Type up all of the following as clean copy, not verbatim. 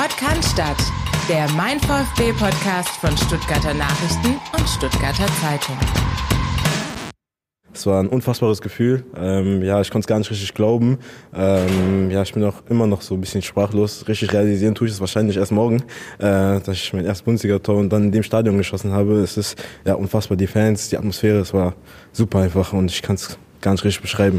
Sport kann Stadt, der Mein VfB-Podcast von Stuttgarter Nachrichten und Stuttgarter Zeitung. Es war ein unfassbares Gefühl. Ich konnte es gar nicht richtig glauben. Ich bin auch immer noch so ein bisschen sprachlos. Richtig realisieren tue ich es wahrscheinlich erst morgen, dass ich mein erstes Bundesliga-Tor und dann in dem Stadion geschossen habe. Es ist unfassbar. Die Fans, die Atmosphäre, es war super einfach und ich kann es gar nicht richtig beschreiben.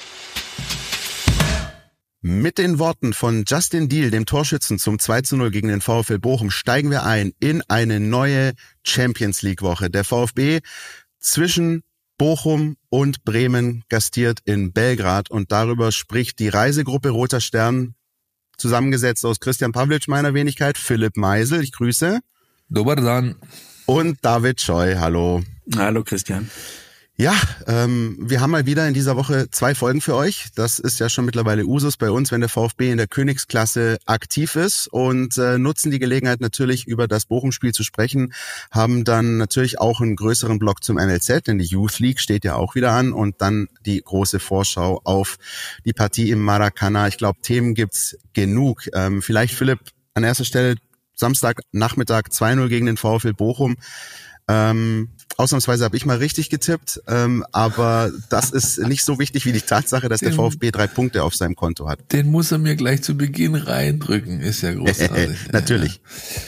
Mit den Worten von Justin Diehl, dem Torschützen zum 2:0 gegen den VfL Bochum, steigen wir ein in eine neue Champions-League-Woche. Der VfB zwischen Bochum und Bremen gastiert in Belgrad und darüber spricht die Reisegruppe Roter Stern, zusammengesetzt aus Christian Pavlic, meiner Wenigkeit, Philipp Meisel, ich grüße. Dobar dan. Und David Scheu, hallo. Hallo Christian. Ja, wir haben mal wieder in dieser Woche 2 Folgen für euch. Das ist ja schon mittlerweile Usus bei uns, wenn der VfB in der Königsklasse aktiv ist und nutzen die Gelegenheit natürlich über das Bochum-Spiel zu sprechen, haben dann natürlich auch einen größeren Block zum NLZ, denn die Youth League steht ja auch wieder an und dann die große Vorschau auf die Partie im Maracanã. Ich glaube, Themen gibt's genug. Vielleicht Philipp an erster Stelle Samstagnachmittag 2:0 gegen den VfL Bochum. Ausnahmsweise habe ich mal richtig getippt, aber das ist nicht so wichtig wie die Tatsache, dass der VfB 3 Punkte auf seinem Konto hat. Den muss er mir gleich zu Beginn reindrücken, ist ja großartig. Natürlich.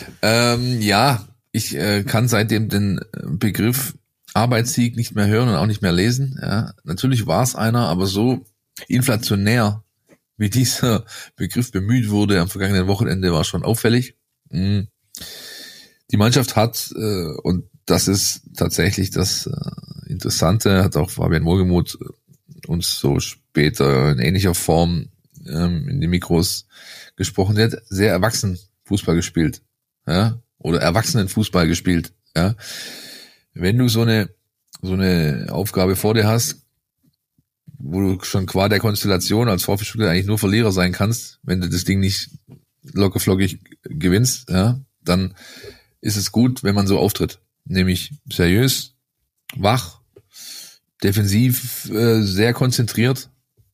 Ich kann seitdem den Begriff Arbeitssieg nicht mehr hören und auch nicht mehr lesen. Ja, natürlich war es einer, aber so inflationär, wie dieser Begriff bemüht wurde am vergangenen Wochenende, war schon auffällig. Die Mannschaft hat, und das ist tatsächlich das Interessante, hat auch Fabian Wohlgemuth uns so später in ähnlicher Form in die Mikros gesprochen. Der hat sehr erwachsen Fußball gespielt, ja, oder Erwachsenenfußball gespielt, ja. Wenn du so eine Aufgabe vor dir hast, wo du schon qua der Konstellation als VfB Stuttgart eigentlich nur Verlierer sein kannst, wenn du das Ding nicht lockerflockig gewinnst, ja, dann ist es gut, wenn man so auftritt. Nämlich seriös, wach, defensiv, sehr konzentriert.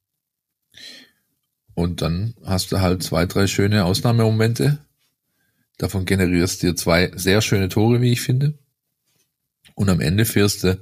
Und dann hast du halt 2, 3 schöne Ausnahmemomente. Davon generierst du dir 2 sehr schöne Tore, wie ich finde. Und am Ende fährst du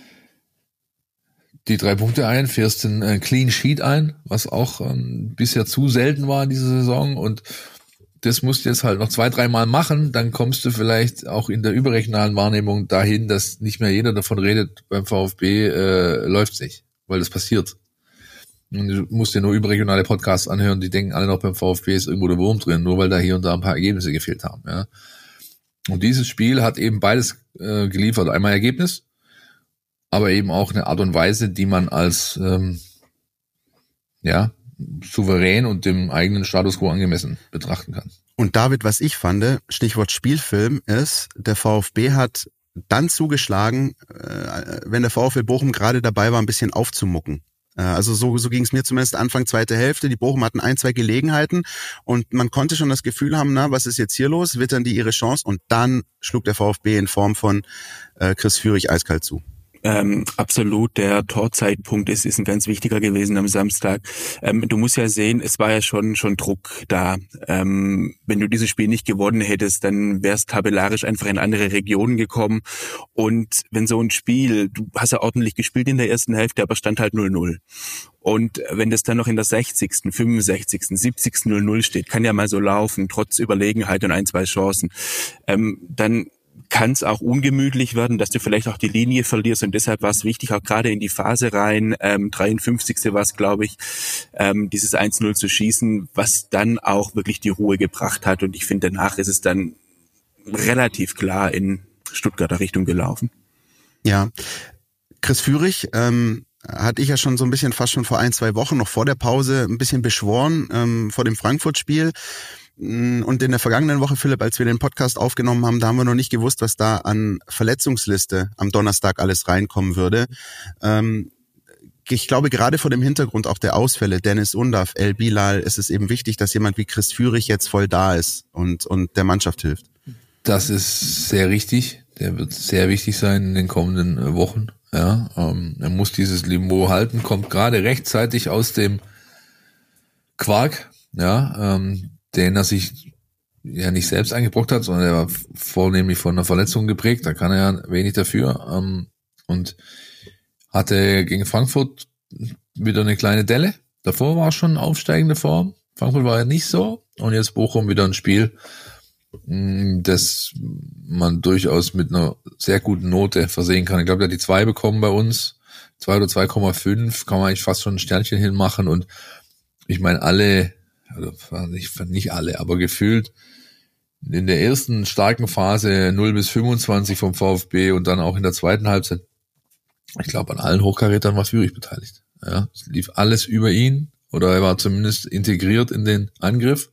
die 3 Punkte ein, fährst einen Clean Sheet ein, was auch bisher zu selten war in dieser Saison. Und das musst du jetzt halt noch 2, 3 Mal machen, dann kommst du vielleicht auch in der überregionalen Wahrnehmung dahin, dass nicht mehr jeder davon redet, beim VfB läuft's nicht, weil das passiert. Und du musst dir nur überregionale Podcasts anhören, die denken alle noch, beim VfB ist irgendwo der Wurm drin, nur weil da hier und da ein paar Ergebnisse gefehlt haben. Ja. Und dieses Spiel hat eben beides geliefert. Einmal Ergebnis, aber eben auch eine Art und Weise, die man als souverän und dem eigenen Status quo angemessen betrachten kann. Und David, was ich fand, Stichwort Spielfilm, ist, der VfB hat dann zugeschlagen, wenn der VfL Bochum gerade dabei war, ein bisschen aufzumucken. Also so ging es mir zumindest Anfang zweite Hälfte. Die Bochum hatten 1, 2 Gelegenheiten und man konnte schon das Gefühl haben, was ist jetzt hier los? Wittern die ihre Chance? Und dann schlug der VfB in Form von Chris Führig eiskalt zu. Absolut, der Torzeitpunkt ist ein ganz wichtiger gewesen am Samstag. Du musst ja sehen, es war ja schon Druck da. Wenn du dieses Spiel nicht gewonnen hättest, dann wärst tabellarisch einfach in andere Regionen gekommen. Und wenn so ein Spiel, du hast ja ordentlich gespielt in der ersten Hälfte, aber stand halt 0-0. Und wenn das dann noch in der 60., 65., 70. 0-0 steht, kann ja mal so laufen, trotz Überlegenheit und 1, 2 Chancen, dann kann es auch ungemütlich werden, dass du vielleicht auch die Linie verlierst und deshalb war es wichtig, auch gerade in die Phase rein, 53. war es, glaube ich, dieses 1-0 zu schießen, was dann auch wirklich die Ruhe gebracht hat und ich finde, danach ist es dann relativ klar in Stuttgarter Richtung gelaufen. Ja, Chris Führig hatte ich ja schon so ein bisschen fast schon vor 1, 2 Wochen noch vor der Pause ein bisschen beschworen vor dem Frankfurt-Spiel. Und in der vergangenen Woche, Philipp, als wir den Podcast aufgenommen haben, da haben wir noch nicht gewusst, was da an Verletzungsliste am Donnerstag alles reinkommen würde. Ich glaube, gerade vor dem Hintergrund auch der Ausfälle, Dennis Undav, El Bilal, ist es eben wichtig, dass jemand wie Chris Führig jetzt voll da ist und der Mannschaft hilft. Das ist sehr richtig. Der wird sehr wichtig sein in den kommenden Wochen. Ja, er muss dieses Niveau halten, kommt gerade rechtzeitig aus dem Quark, ja, den er sich ja nicht selbst eingebrockt hat, sondern er war vornehmlich von einer Verletzung geprägt, da kann er ja wenig dafür, und hatte gegen Frankfurt wieder eine kleine Delle. Davor war schon aufsteigende Form. Frankfurt war ja nicht so. Und jetzt Bochum wieder ein Spiel, das man durchaus mit einer sehr guten Note versehen kann. Ich glaube, der hat die 2 bekommen bei uns. 2 oder 2,5 kann man eigentlich fast schon ein Sternchen hinmachen. Und ich meine, alle, also nicht alle, aber gefühlt in der ersten starken Phase 0 bis 25 vom VfB und dann auch in der zweiten Halbzeit, ich glaube, an allen Hochkarätern war Führig beteiligt. Ja, es lief alles über ihn oder er war zumindest integriert in den Angriff.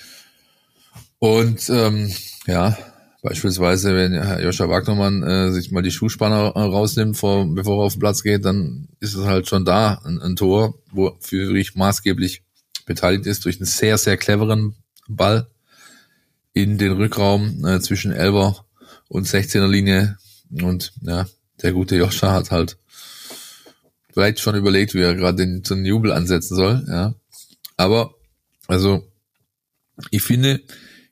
Und ja, beispielsweise, wenn Joscha Wagnermann sich mal die Schuhspanner rausnimmt, bevor er auf den Platz geht, dann ist es halt schon da ein Tor, wo Führig maßgeblich beteiligt ist durch einen sehr, sehr cleveren Ball in den Rückraum zwischen 11er und 16er Linie. Und ja, der gute Joscha hat halt vielleicht schon überlegt, wie er gerade so einen Jubel ansetzen soll. Ja, aber also ich finde,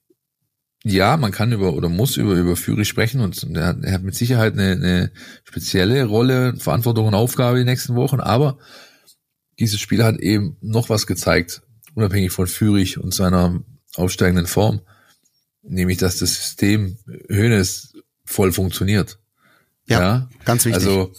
ja, man kann muss über Führig sprechen und er hat mit Sicherheit eine spezielle Rolle, Verantwortung und Aufgabe die nächsten Wochen, aber dieses Spiel hat eben noch was gezeigt, unabhängig von Führig und seiner aufsteigenden Form, nämlich, dass das System Hoeneß voll funktioniert. Ja, ganz wichtig. Also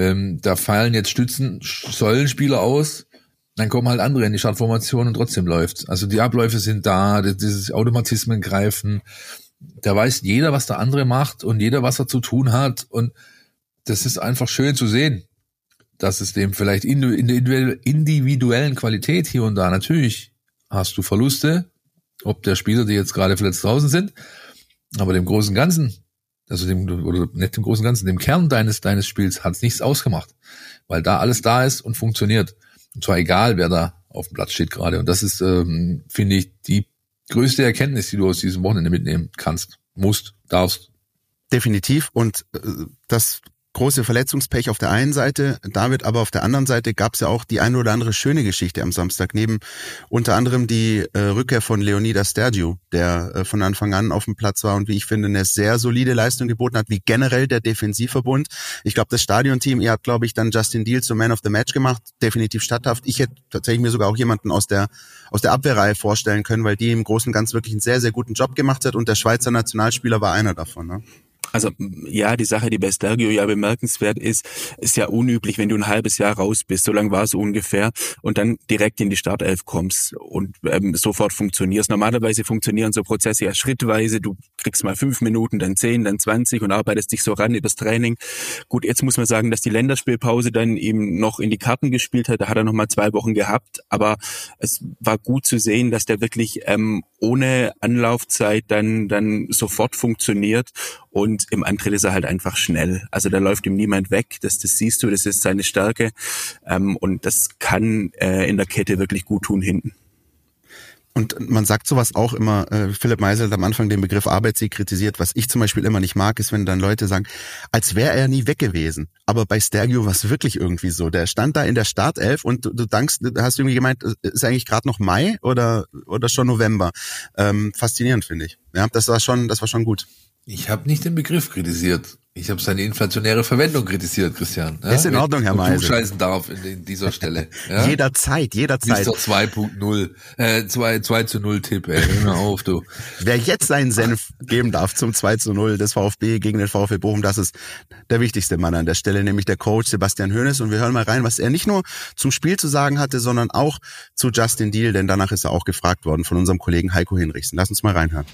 da fallen jetzt Säulenspieler aus, dann kommen halt andere in die Startformation und trotzdem läuft's. Also die Abläufe sind da, dieses Automatismen greifen, da weiß jeder, was der andere macht und jeder, was er zu tun hat und das ist einfach schön zu sehen, dass es dem vielleicht in der individuellen Qualität hier und da, natürlich hast du Verluste, ob der Spieler, die jetzt gerade verletzt draußen sind, aber dem großen Ganzen, also nicht dem großen Ganzen, dem Kern deines Spiels hat's nichts ausgemacht, weil da alles da ist und funktioniert. Und zwar egal, wer da auf dem Platz steht gerade. Und das ist, finde ich, die größte Erkenntnis, die du aus diesem Wochenende mitnehmen kannst, musst, darfst. Definitiv. Und das große Verletzungspech auf der einen Seite, David, aber auf der anderen Seite gab es ja auch die eine oder andere schöne Geschichte am Samstag, neben unter anderem die Rückkehr von Leonidas Stergiou, der von Anfang an auf dem Platz war und wie ich finde, eine sehr solide Leistung geboten hat, wie generell der Defensivverbund. Ich glaube, das Stadionteam, ihr habt, glaube ich, dann Justin Deal zum Man of the Match gemacht, definitiv statthaft. Ich hätte tatsächlich mir sogar auch jemanden aus der Abwehrreihe vorstellen können, weil die im Großen und Ganzen wirklich einen sehr, sehr guten Job gemacht hat und der Schweizer Nationalspieler war einer davon, ne? Also ja, die Sache, die bei Stergiou ja bemerkenswert ist ja unüblich, wenn du ein halbes Jahr raus bist, so lang war es ungefähr, und dann direkt in die Startelf kommst und sofort funktionierst. Normalerweise funktionieren so Prozesse ja schrittweise, du kriegst mal 5 Minuten, dann 10, dann 20 und arbeitest dich so ran übers Training. Gut, jetzt muss man sagen, dass die Länderspielpause dann eben noch in die Karten gespielt hat, da hat er noch mal 2 Wochen gehabt, aber es war gut zu sehen, dass der wirklich ohne Anlaufzeit dann sofort funktioniert. Und im Antritt ist er halt einfach schnell. Also da läuft ihm niemand weg. Das siehst du, das ist seine Stärke. Und das kann in der Kette wirklich gut tun hinten. Und man sagt sowas auch immer, Philipp Meisel hat am Anfang den Begriff Arbeitssieg kritisiert. Was ich zum Beispiel immer nicht mag, ist, wenn dann Leute sagen, als wäre er nie weg gewesen. Aber bei Stergiou war es wirklich irgendwie so. Der stand da in der Startelf und du hast irgendwie gemeint, ist eigentlich gerade noch Mai oder schon November. Faszinierend, finde ich. Ja, das war schon gut. Ich habe nicht den Begriff kritisiert. Ich habe seine inflationäre Verwendung kritisiert, Christian. Ja? Ist in Ordnung, Herr Meisel. Du scheißen darf in dieser Stelle. Ja? Jederzeit. Mr. 2.0, 2:0 Tipp, ey. Hör mal auf, du. Wer jetzt seinen Senf geben darf zum 2:0 des VfB gegen den VfB Bochum, das ist der wichtigste Mann an der Stelle, nämlich der Coach Sebastian Hoeneß. Und wir hören mal rein, was er nicht nur zum Spiel zu sagen hatte, sondern auch zu Justin Deal, denn danach ist er auch gefragt worden von unserem Kollegen Heiko Hinrichsen. Lass uns mal reinhören.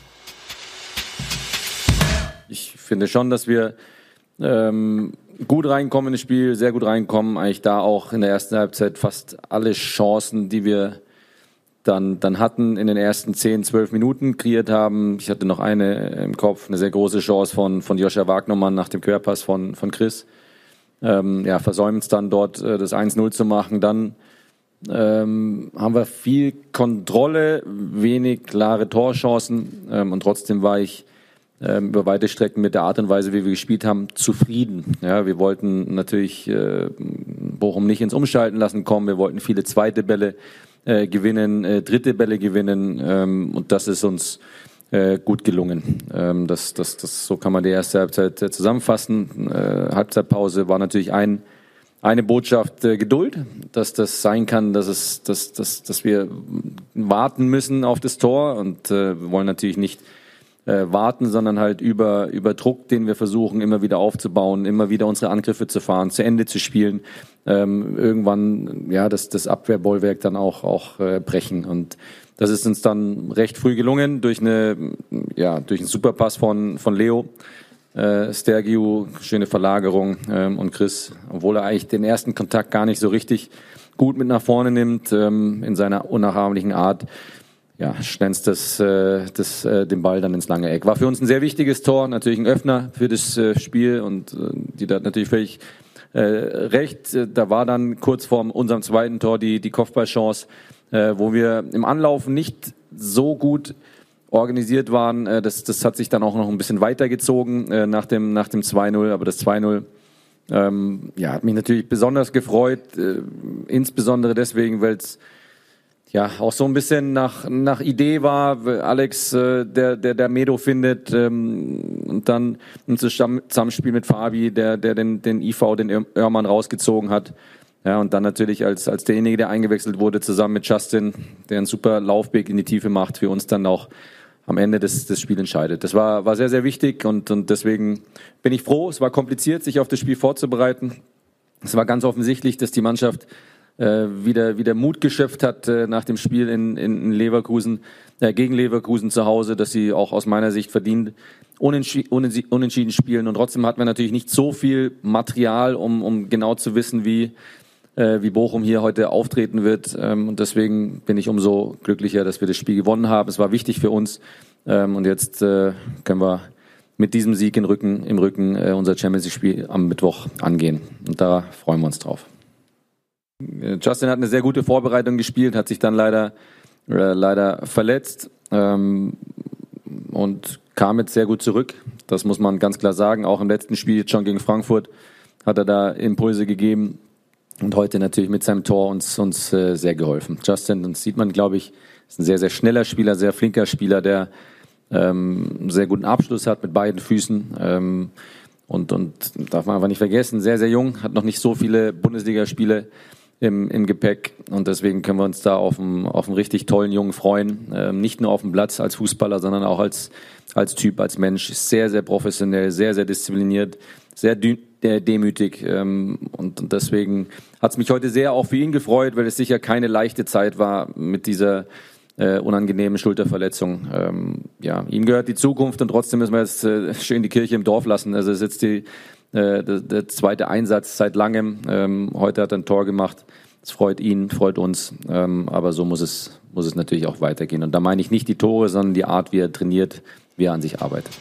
Ich finde schon, dass wir gut reinkommen in das Spiel, sehr gut reinkommen. Eigentlich da auch in der ersten Halbzeit fast alle Chancen, die wir dann hatten, in den ersten 10, 12 Minuten kreiert haben. Ich hatte noch eine im Kopf, eine sehr große Chance von Joscha Wagnermann nach dem Querpass von Chris. Versäumen es dann dort, das 1:0 zu machen. Dann haben wir viel Kontrolle, wenig klare Torchancen und trotzdem war ich über weite Strecken mit der Art und Weise, wie wir gespielt haben, zufrieden. Ja, wir wollten natürlich Bochum nicht ins Umschalten lassen kommen. Wir wollten viele zweite Bälle gewinnen, dritte Bälle gewinnen. Und das ist uns gut gelungen. So kann man die erste Halbzeit zusammenfassen. Halbzeitpause war natürlich eine Botschaft Geduld, dass das sein kann, dass wir warten müssen auf das Tor und wir wollen natürlich nicht warten, sondern halt über Druck, den wir versuchen immer wieder aufzubauen, immer wieder unsere Angriffe zu fahren, zu Ende zu spielen, irgendwann das Abwehrbollwerk dann auch brechen. Und das ist uns dann recht früh gelungen durch einen Superpass von Leo. Stergiou, schöne Verlagerung und Chris, obwohl er eigentlich den ersten Kontakt gar nicht so richtig gut mit nach vorne nimmt, in seiner unnachahmlichen Art, schlänzt den Ball dann ins lange Eck. War für uns ein sehr wichtiges Tor, natürlich ein Öffner für das Spiel und die da natürlich völlig recht. Da war dann kurz vor unserem zweiten Tor die Kopfballchance, wo wir im Anlaufen nicht so gut organisiert waren. Das hat sich dann auch noch ein bisschen weitergezogen nach dem 2-0, aber das 2-0 hat mich natürlich besonders gefreut, insbesondere deswegen, weil es auch so ein bisschen nach Idee war. Alex, der Medo findet und dann im Zusammenspiel mit Fabi, der den IV, den Oermann rausgezogen hat. Ja, und dann natürlich als derjenige, der eingewechselt wurde, zusammen mit Justin, der einen super Laufweg in die Tiefe macht, für uns dann auch am Ende das Spiel entscheidet. Das war sehr, sehr wichtig und deswegen bin ich froh. Es war kompliziert, sich auf das Spiel vorzubereiten. Es war ganz offensichtlich, dass die Mannschaft wieder Mut geschöpft hat nach dem Spiel in Leverkusen, gegen Leverkusen zu Hause, dass sie auch aus meiner Sicht verdient unentschieden spielen. Und trotzdem hatten wir natürlich nicht so viel Material, um genau zu wissen, wie Bochum hier heute auftreten wird. Und deswegen bin ich umso glücklicher, dass wir das Spiel gewonnen haben. Es war wichtig für uns. Und jetzt können wir mit diesem Sieg im Rücken unser Champions-League-Spiel am Mittwoch angehen. Und da freuen wir uns drauf. Justin hat eine sehr gute Vorbereitung gespielt, hat sich dann leider verletzt und kam jetzt sehr gut zurück. Das muss man ganz klar sagen. Auch im letzten Spiel schon gegen Frankfurt hat er da Impulse gegeben und heute natürlich mit seinem Tor uns sehr geholfen. Justin, das sieht man, glaube ich, ist ein sehr, sehr schneller Spieler, sehr flinker Spieler, der einen sehr guten Abschluss hat mit beiden Füßen und darf man einfach nicht vergessen, sehr, sehr jung, hat noch nicht so viele Bundesligaspiele im Gepäck und deswegen können wir uns da auf einen richtig tollen Jungen freuen. Nicht nur auf dem Platz als Fußballer, sondern auch als Typ, als Mensch. Sehr, sehr professionell, sehr, sehr diszipliniert, sehr demütig und deswegen hat es mich heute sehr auch für ihn gefreut, weil es sicher keine leichte Zeit war mit dieser unangenehmen Schulterverletzung. Ihm gehört die Zukunft und trotzdem müssen wir jetzt schön die Kirche im Dorf lassen. Also es ist jetzt der zweite Einsatz seit langem. Heute hat er ein Tor gemacht. Es freut ihn, freut uns. Aber so muss es natürlich auch weitergehen. Und da meine ich nicht die Tore, sondern die Art, wie er trainiert, wie er an sich arbeitet.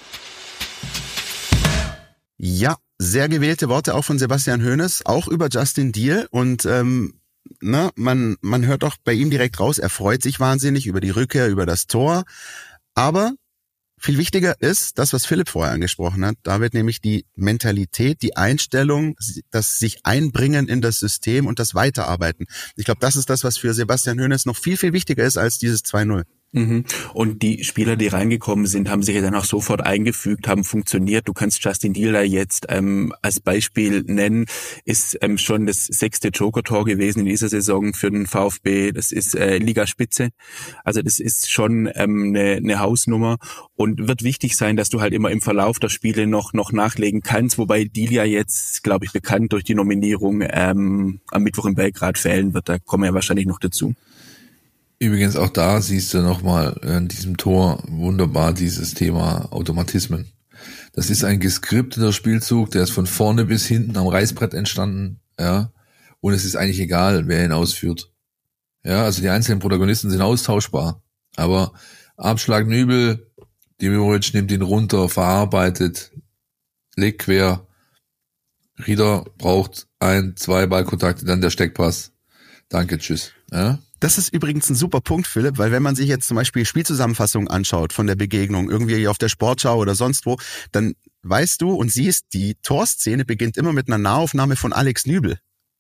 Ja, sehr gewählte Worte auch von Sebastian Hoeneß, auch über Justin Deal. Und man hört auch bei ihm direkt raus, er freut sich wahnsinnig über die Rückkehr, über das Tor. Aber viel wichtiger ist das, was Philipp vorher angesprochen hat. Da wird nämlich die Mentalität, die Einstellung, das sich einbringen in das System und das Weiterarbeiten. Ich glaube, das ist das, was für Sebastian Hoeneß noch viel, viel wichtiger ist als dieses 2-0. Und die Spieler, die reingekommen sind, haben sich ja dann auch sofort eingefügt, haben funktioniert. Du kannst Justin Deal da jetzt als Beispiel nennen, ist schon das 6. Joker-Tor gewesen in dieser Saison für den VfB. Das ist Ligaspitze. Also das ist schon eine Hausnummer und wird wichtig sein, dass du halt immer im Verlauf der Spiele noch nachlegen kannst, wobei Deal ja jetzt, glaube ich, bekannt durch die Nominierung am Mittwoch in Belgrad fällen wird. Da kommen wir ja wahrscheinlich noch dazu. Übrigens auch da siehst du nochmal in diesem Tor wunderbar dieses Thema Automatismen. Das ist ein geskripteter Spielzug, der ist von vorne bis hinten am Reißbrett entstanden, ja. Und es ist eigentlich egal, wer ihn ausführt. Ja, also die einzelnen Protagonisten sind austauschbar. Aber Abschlag Nübel, Demirovic nimmt ihn runter, verarbeitet, legt quer. Rieder braucht 1-2 Ballkontakte, dann der Steckpass. Danke, tschüss. Ja. Das ist übrigens ein super Punkt, Philipp, weil wenn man sich jetzt zum Beispiel Spielzusammenfassungen anschaut von der Begegnung, irgendwie auf der Sportschau oder sonst wo, dann weißt du und siehst, die Torszene beginnt immer mit einer Nahaufnahme von Alex Nübel.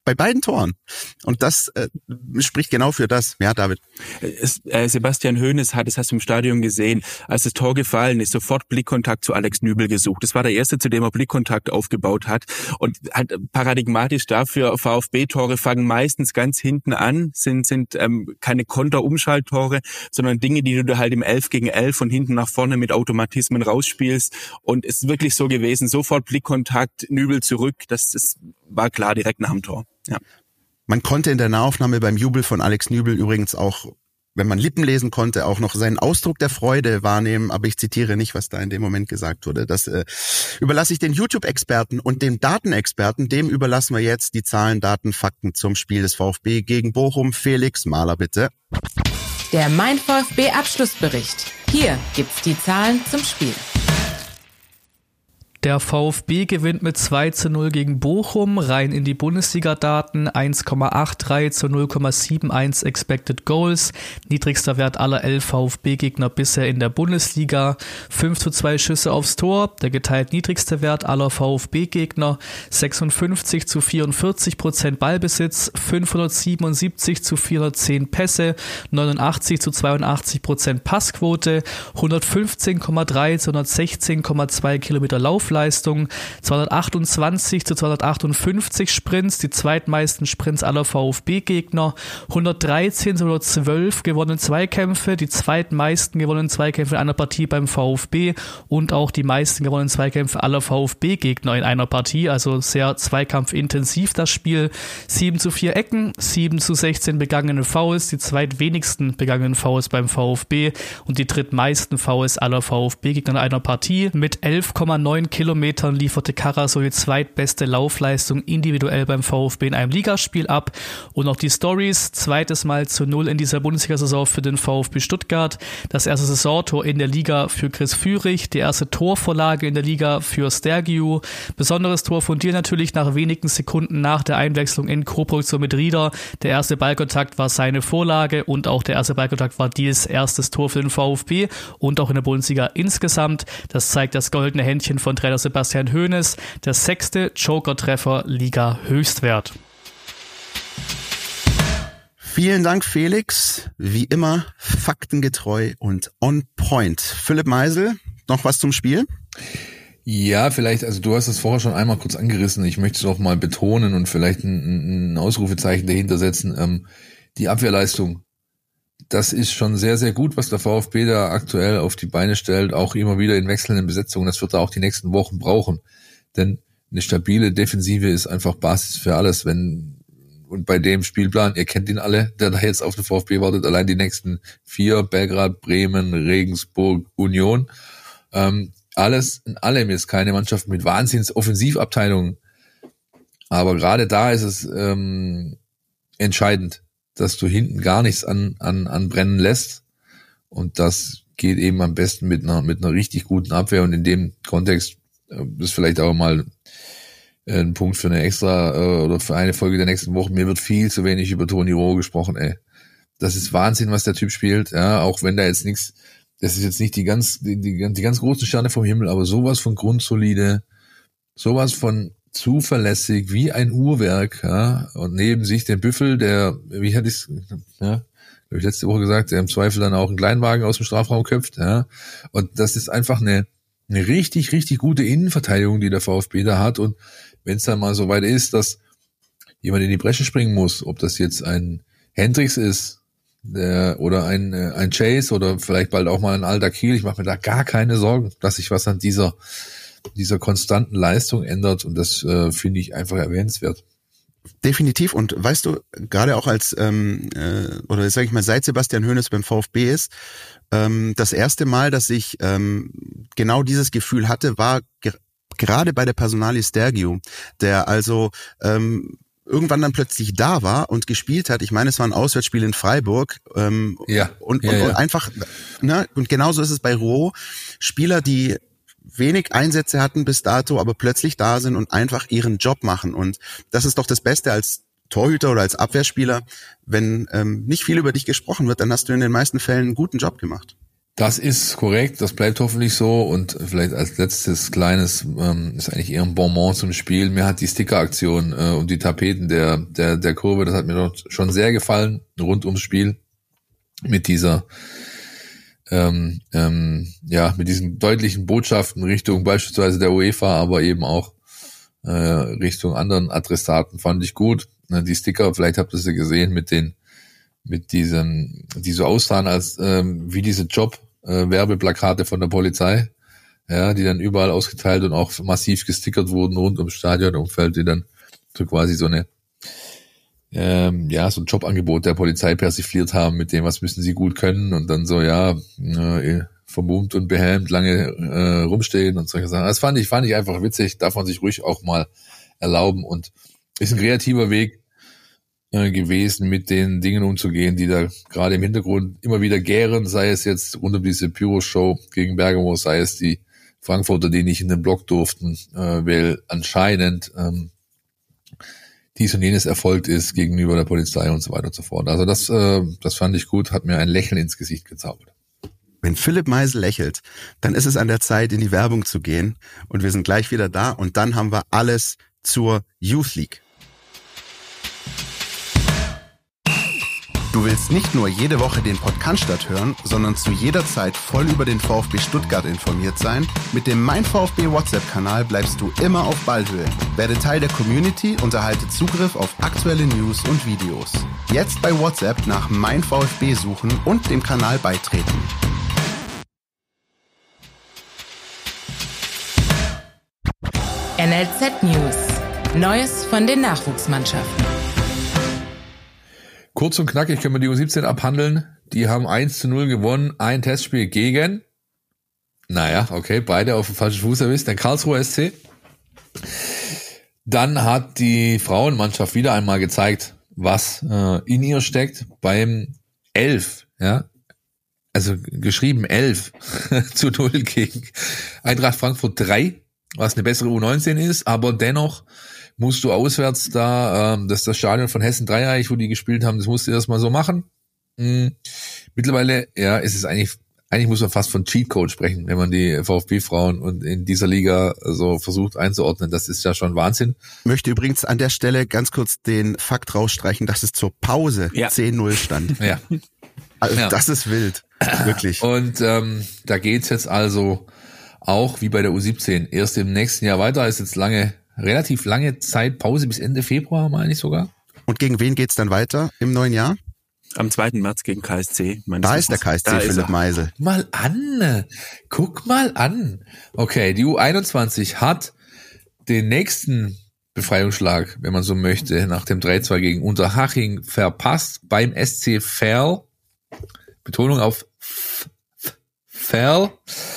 Bei beiden Toren. Und das spricht genau für das. Ja, David. Sebastian Hoeneß hat, das hast du im Stadion gesehen, als das Tor gefallen ist, sofort Blickkontakt zu Alex Nübel gesucht. Das war der erste, zu dem er Blickkontakt aufgebaut hat. Und halt paradigmatisch dafür, VfB-Tore fangen meistens ganz hinten an, sind keine Konter-Umschalttore, sondern Dinge, die du halt im 11 gegen 11 von hinten nach vorne mit Automatismen rausspielst. Und es ist wirklich so gewesen, sofort Blickkontakt, Nübel zurück, das war klar direkt nach dem Tor. Ja. Man konnte in der Nahaufnahme beim Jubel von Alex Nübel übrigens auch, wenn man Lippen lesen konnte, auch noch seinen Ausdruck der Freude wahrnehmen, aber ich zitiere nicht, was da in dem Moment gesagt wurde. Das überlasse ich den YouTube-Experten und dem Datenexperten, dem überlassen wir jetzt die Zahlen, Daten, Fakten zum Spiel des VfB gegen Bochum. Felix Mahler, bitte. Der Mein VfB Abschlussbericht. Hier gibt's die Zahlen zum Spiel. Der VfB gewinnt mit 2:0 gegen Bochum, rein in die Bundesliga-Daten, 1,83 zu 0,71 Expected Goals, niedrigster Wert aller 11 VfB-Gegner bisher in der Bundesliga, 5:2 Schüsse aufs Tor, der geteilt niedrigste Wert aller VfB-Gegner, 56:44% Ballbesitz, 577:410 Pässe, 89:82% Passquote, 115,3 zu 116,2 Kilometer Laufleistung, 228 zu 258 Sprints, die zweitmeisten Sprints aller VfB-Gegner, 113 zu 112 gewonnene Zweikämpfe, die zweitmeisten gewonnenen Zweikämpfe in einer Partie beim VfB und auch die meisten gewonnenen Zweikämpfe aller VfB-Gegner in einer Partie, also sehr zweikampfintensiv das Spiel, 7:4 Ecken, 7:16 begangene Fouls, die zweitwenigsten begangenen Fouls beim VfB und die drittmeisten Fouls aller VfB-Gegner in einer Partie. Mit 11,9 Kilometern lieferte Karasor die zweitbeste Laufleistung individuell beim VfB in einem Ligaspiel ab. Und auch die Storys, zweites Mal zu 0 in dieser Bundesliga-Saison für den VfB Stuttgart, das erste Saisontor in der Liga für Chris Führig, die erste Torvorlage in der Liga für Stergiou, besonderes Tor von dir natürlich nach wenigen Sekunden nach der Einwechslung in Koproduktion mit Rieder. Der erste Ballkontakt war seine Vorlage und auch der erste Ballkontakt war Diels erstes Tor für den VfB und auch in der Bundesliga insgesamt. Das zeigt das goldene Händchen von Trainer Sebastian Hoeneß, der 6. Joker-Treffer Liga-Höchstwert. Vielen Dank, Felix. Wie immer faktengetreu und on point. Philipp Meisel, noch was zum Spiel? Ja, vielleicht, also du hast es vorher schon einmal kurz angerissen. Ich möchte es auch mal betonen und vielleicht ein Ausrufezeichen dahinter setzen. Die Abwehrleistung, das ist schon sehr, sehr gut, was der VfB da aktuell auf die Beine stellt, auch immer wieder in wechselnden Besetzungen. Das wird er auch die nächsten Wochen brauchen, denn eine stabile Defensive ist einfach Basis für alles. Und bei dem Spielplan, ihr kennt ihn alle, der da jetzt auf den VfB wartet, allein die nächsten 4, Belgrad, Bremen, Regensburg, Union, alles in allem ist keine Mannschaft mit Wahnsinns-Offensivabteilungen, aber gerade da ist es entscheidend, dass du hinten gar nichts anbrennen lässt. Und das geht eben am besten mit einer richtig guten Abwehr. Und in dem Kontext ist vielleicht auch mal ein Punkt für eine extra oder für eine Folge der nächsten Woche. Mir wird viel zu wenig über Toni Roh gesprochen, ey. Das ist Wahnsinn, was der Typ spielt. Ja, auch wenn da jetzt nichts, das ist jetzt nicht die ganz großen Sterne vom Himmel, aber sowas von grundsolide, sowas von zuverlässig wie ein Uhrwerk, ja, und neben sich den Büffel, der, wie hatte ich's, ja, habe ich letzte Woche gesagt, der im Zweifel dann auch einen Kleinwagen aus dem Strafraum köpft, ja, und das ist einfach eine richtig, richtig gute Innenverteidigung, die der VfB da hat, und wenn es dann mal so weit ist, dass jemand in die Bresche springen muss, ob das jetzt ein Hendricks ist, oder ein Chase oder vielleicht bald auch mal ein Alter Kiel, ich mache mir da gar keine Sorgen, dass sich was an dieser konstanten Leistung ändert, und das finde ich einfach erwähnenswert. Definitiv. Und weißt du, gerade auch als oder sage ich mal, seit Sebastian Hoeneß beim VfB ist, das erste Mal, dass ich genau dieses Gefühl hatte, war gerade bei der Personalie Stergiou, der also irgendwann dann plötzlich da war und gespielt hat. Ich meine, es war ein Auswärtsspiel in Freiburg. Und einfach, ne, und genauso ist es bei Roh. Spieler, die wenig Einsätze hatten bis dato, aber plötzlich da sind und einfach ihren Job machen. Und das ist doch das Beste als Torhüter oder als Abwehrspieler. Wenn nicht viel über dich gesprochen wird, dann hast du in den meisten Fällen einen guten Job gemacht. Das ist korrekt, das bleibt hoffentlich so und vielleicht als letztes kleines, ist eigentlich eher ein Bonbon zum Spiel. Mir hat die Sticker-Aktion und die Tapeten der Kurve, das hat mir doch schon sehr gefallen, rund ums Spiel mit dieser mit diesen deutlichen Botschaften Richtung beispielsweise der UEFA, aber eben auch Richtung anderen Adressaten fand ich gut. Die Sticker, vielleicht habt ihr sie gesehen die so aussahen als wie diese Job-Werbeplakate von der Polizei, ja, die dann überall ausgeteilt und auch massiv gestickert wurden rund ums Stadionumfeld, die dann so quasi so eine so ein Jobangebot der Polizei persifliert haben mit dem, was müssen sie gut können und dann so, vermummt und behelmt lange rumstehen und solche Sachen. Das fand ich einfach witzig, darf man sich ruhig auch mal erlauben und ist ein kreativer Weg gewesen, mit den Dingen umzugehen, die da gerade im Hintergrund immer wieder gären, sei es jetzt rund um diese Pyro-Show gegen Bergamo, sei es die Frankfurter, die nicht in den Block durften, weil anscheinend dies und jenes erfolgt ist gegenüber der Polizei und so weiter und so fort. Also das fand ich gut, hat mir ein Lächeln ins Gesicht gezaubert. Wenn Philipp Meisel lächelt, dann ist es an der Zeit, in die Werbung zu gehen und wir sind gleich wieder da und dann haben wir alles zur Youth League. Du willst nicht nur jede Woche den Podcast hören, sondern zu jeder Zeit voll über den VfB Stuttgart informiert sein? Mit dem Mein VfB WhatsApp-Kanal bleibst du immer auf Ballhöhe. Werde Teil der Community und erhalte Zugriff auf aktuelle News und Videos. Jetzt bei WhatsApp nach Mein VfB suchen und dem Kanal beitreten. NLZ News. Neues von den Nachwuchsmannschaften. Kurz und knackig können wir die U17 abhandeln. Die haben 1-0 gewonnen. Ein Testspiel gegen, beide auf dem falschen Fuß erwischt, der Karlsruher SC. Dann hat die Frauenmannschaft wieder einmal gezeigt, was in ihr steckt beim 11, also geschrieben 11-0 gegen Eintracht Frankfurt 3, was eine bessere U19 ist, aber dennoch musst du auswärts da, das ist das Stadion von Hessen Dreieich, wo die gespielt haben, das musst du erstmal so machen. Mittlerweile, ist es eigentlich muss man fast von Cheatcode sprechen, wenn man die VfB-Frauen und in dieser Liga so versucht einzuordnen. Das ist ja schon Wahnsinn. Möchte übrigens an der Stelle ganz kurz den Fakt rausstreichen, dass es zur Pause 10-0 stand. Ja. Also das ist wild, wirklich. Und da geht's jetzt also auch wie bei der U17 erst im nächsten Jahr weiter. Ist jetzt relativ lange Zeit Pause bis Ende Februar, meine ich sogar. Und gegen wen geht's dann weiter im neuen Jahr? Am 2. März gegen KSC. Da ist der KSC, Philipp Meisel. Guck mal an. Okay, die U21 hat den nächsten Befreiungsschlag, wenn man so möchte, nach dem 3-2 gegen Unterhaching verpasst beim SC Verl. Betonung auf Verl.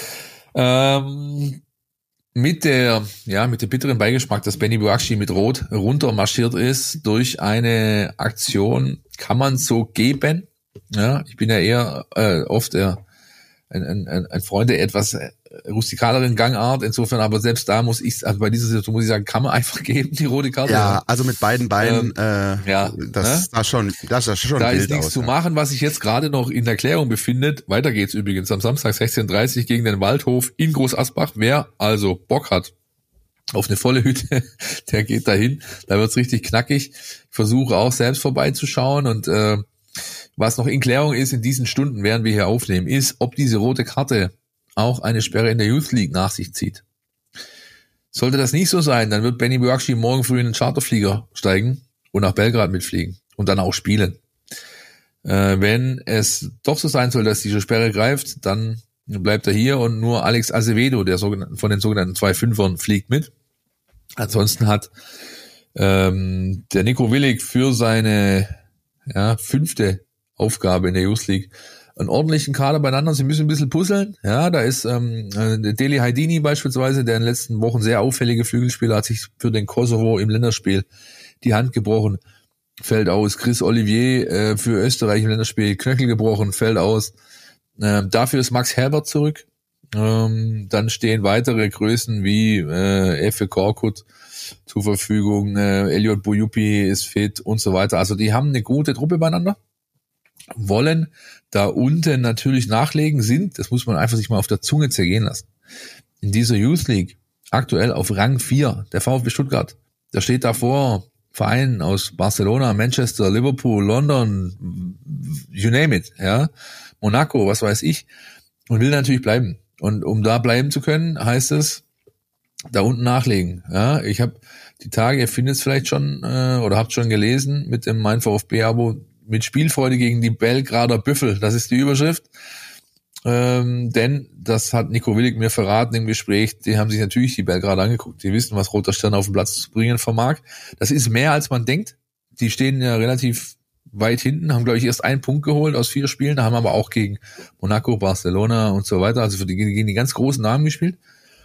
Mit dem bitteren Beigeschmack, dass Benny Buakci mit Rot runtermarschiert ist durch eine Aktion, kann man so geben. Ja, ich bin ja eher oft ein Freund der etwas rustikaleren Gangart. Insofern, aber selbst da bei dieser Situation muss ich sagen, kann man einfach geben, die rote Karte. Ja, also mit beiden Beinen, das sah schon da wild ist nichts aus, zu machen, was sich jetzt gerade noch in Erklärung befindet. Weiter geht's übrigens am Samstag 16:30 gegen den Waldhof in Groß Asbach. Wer also Bock hat auf eine volle Hütte, der geht dahin. Da wird's richtig knackig. Ich versuche auch selbst vorbeizuschauen und was noch in Klärung ist in diesen Stunden, während wir hier aufnehmen, ist, ob diese rote Karte auch eine Sperre in der Youth League nach sich zieht. Sollte das nicht so sein, dann wird Benny Buakci morgen früh in den Charterflieger steigen und nach Belgrad mitfliegen und dann auch spielen. Wenn es doch so sein soll, dass diese Sperre greift, dann bleibt er hier und nur Alex Azevedo, von den sogenannten 2-5ern, fliegt mit. Ansonsten hat der Nico Willig für seine 5. Aufgabe in der Youth League einen ordentlichen Kader beieinander. Sie müssen ein bisschen puzzeln. Ja, da ist Deli Haidini beispielsweise, der in den letzten Wochen sehr auffällige Flügelspieler, hat sich für den Kosovo im Länderspiel die Hand gebrochen, fällt aus. Chris Olivier für Österreich im Länderspiel Knöchel gebrochen, fällt aus. Dafür ist Max Herbert zurück. Dann stehen weitere Größen wie Efe Korkut zur Verfügung, Elliot Bouyupi ist fit und so weiter. Also die haben eine gute Truppe beieinander. wollen da unten natürlich nachlegen, sind, das muss man einfach sich mal auf der Zunge zergehen lassen, in dieser Youth League aktuell auf Rang 4, der VfB Stuttgart. Da steht davor Vereinen aus Barcelona, Manchester, Liverpool, London, you name it, ja, Monaco, was weiß ich, und will natürlich bleiben. Und um da bleiben zu können, heißt es, da unten nachlegen. Ja, ich habe die Tage, ihr findet es vielleicht schon oder habt schon gelesen mit dem Mein VfB-Abo, mit Spielfreude gegen die Belgrader Büffel. Das ist die Überschrift. Denn, das hat Nico Willig mir verraten im Gespräch, die haben sich natürlich die Belgrader angeguckt. Die wissen, was Roter Stern auf den Platz zu bringen vermag. Das ist mehr, als man denkt. Die stehen ja relativ weit hinten, haben, glaube ich, erst einen Punkt geholt aus 4 Spielen, haben aber auch gegen Monaco, Barcelona und so weiter, also gegen die ganz großen Namen gespielt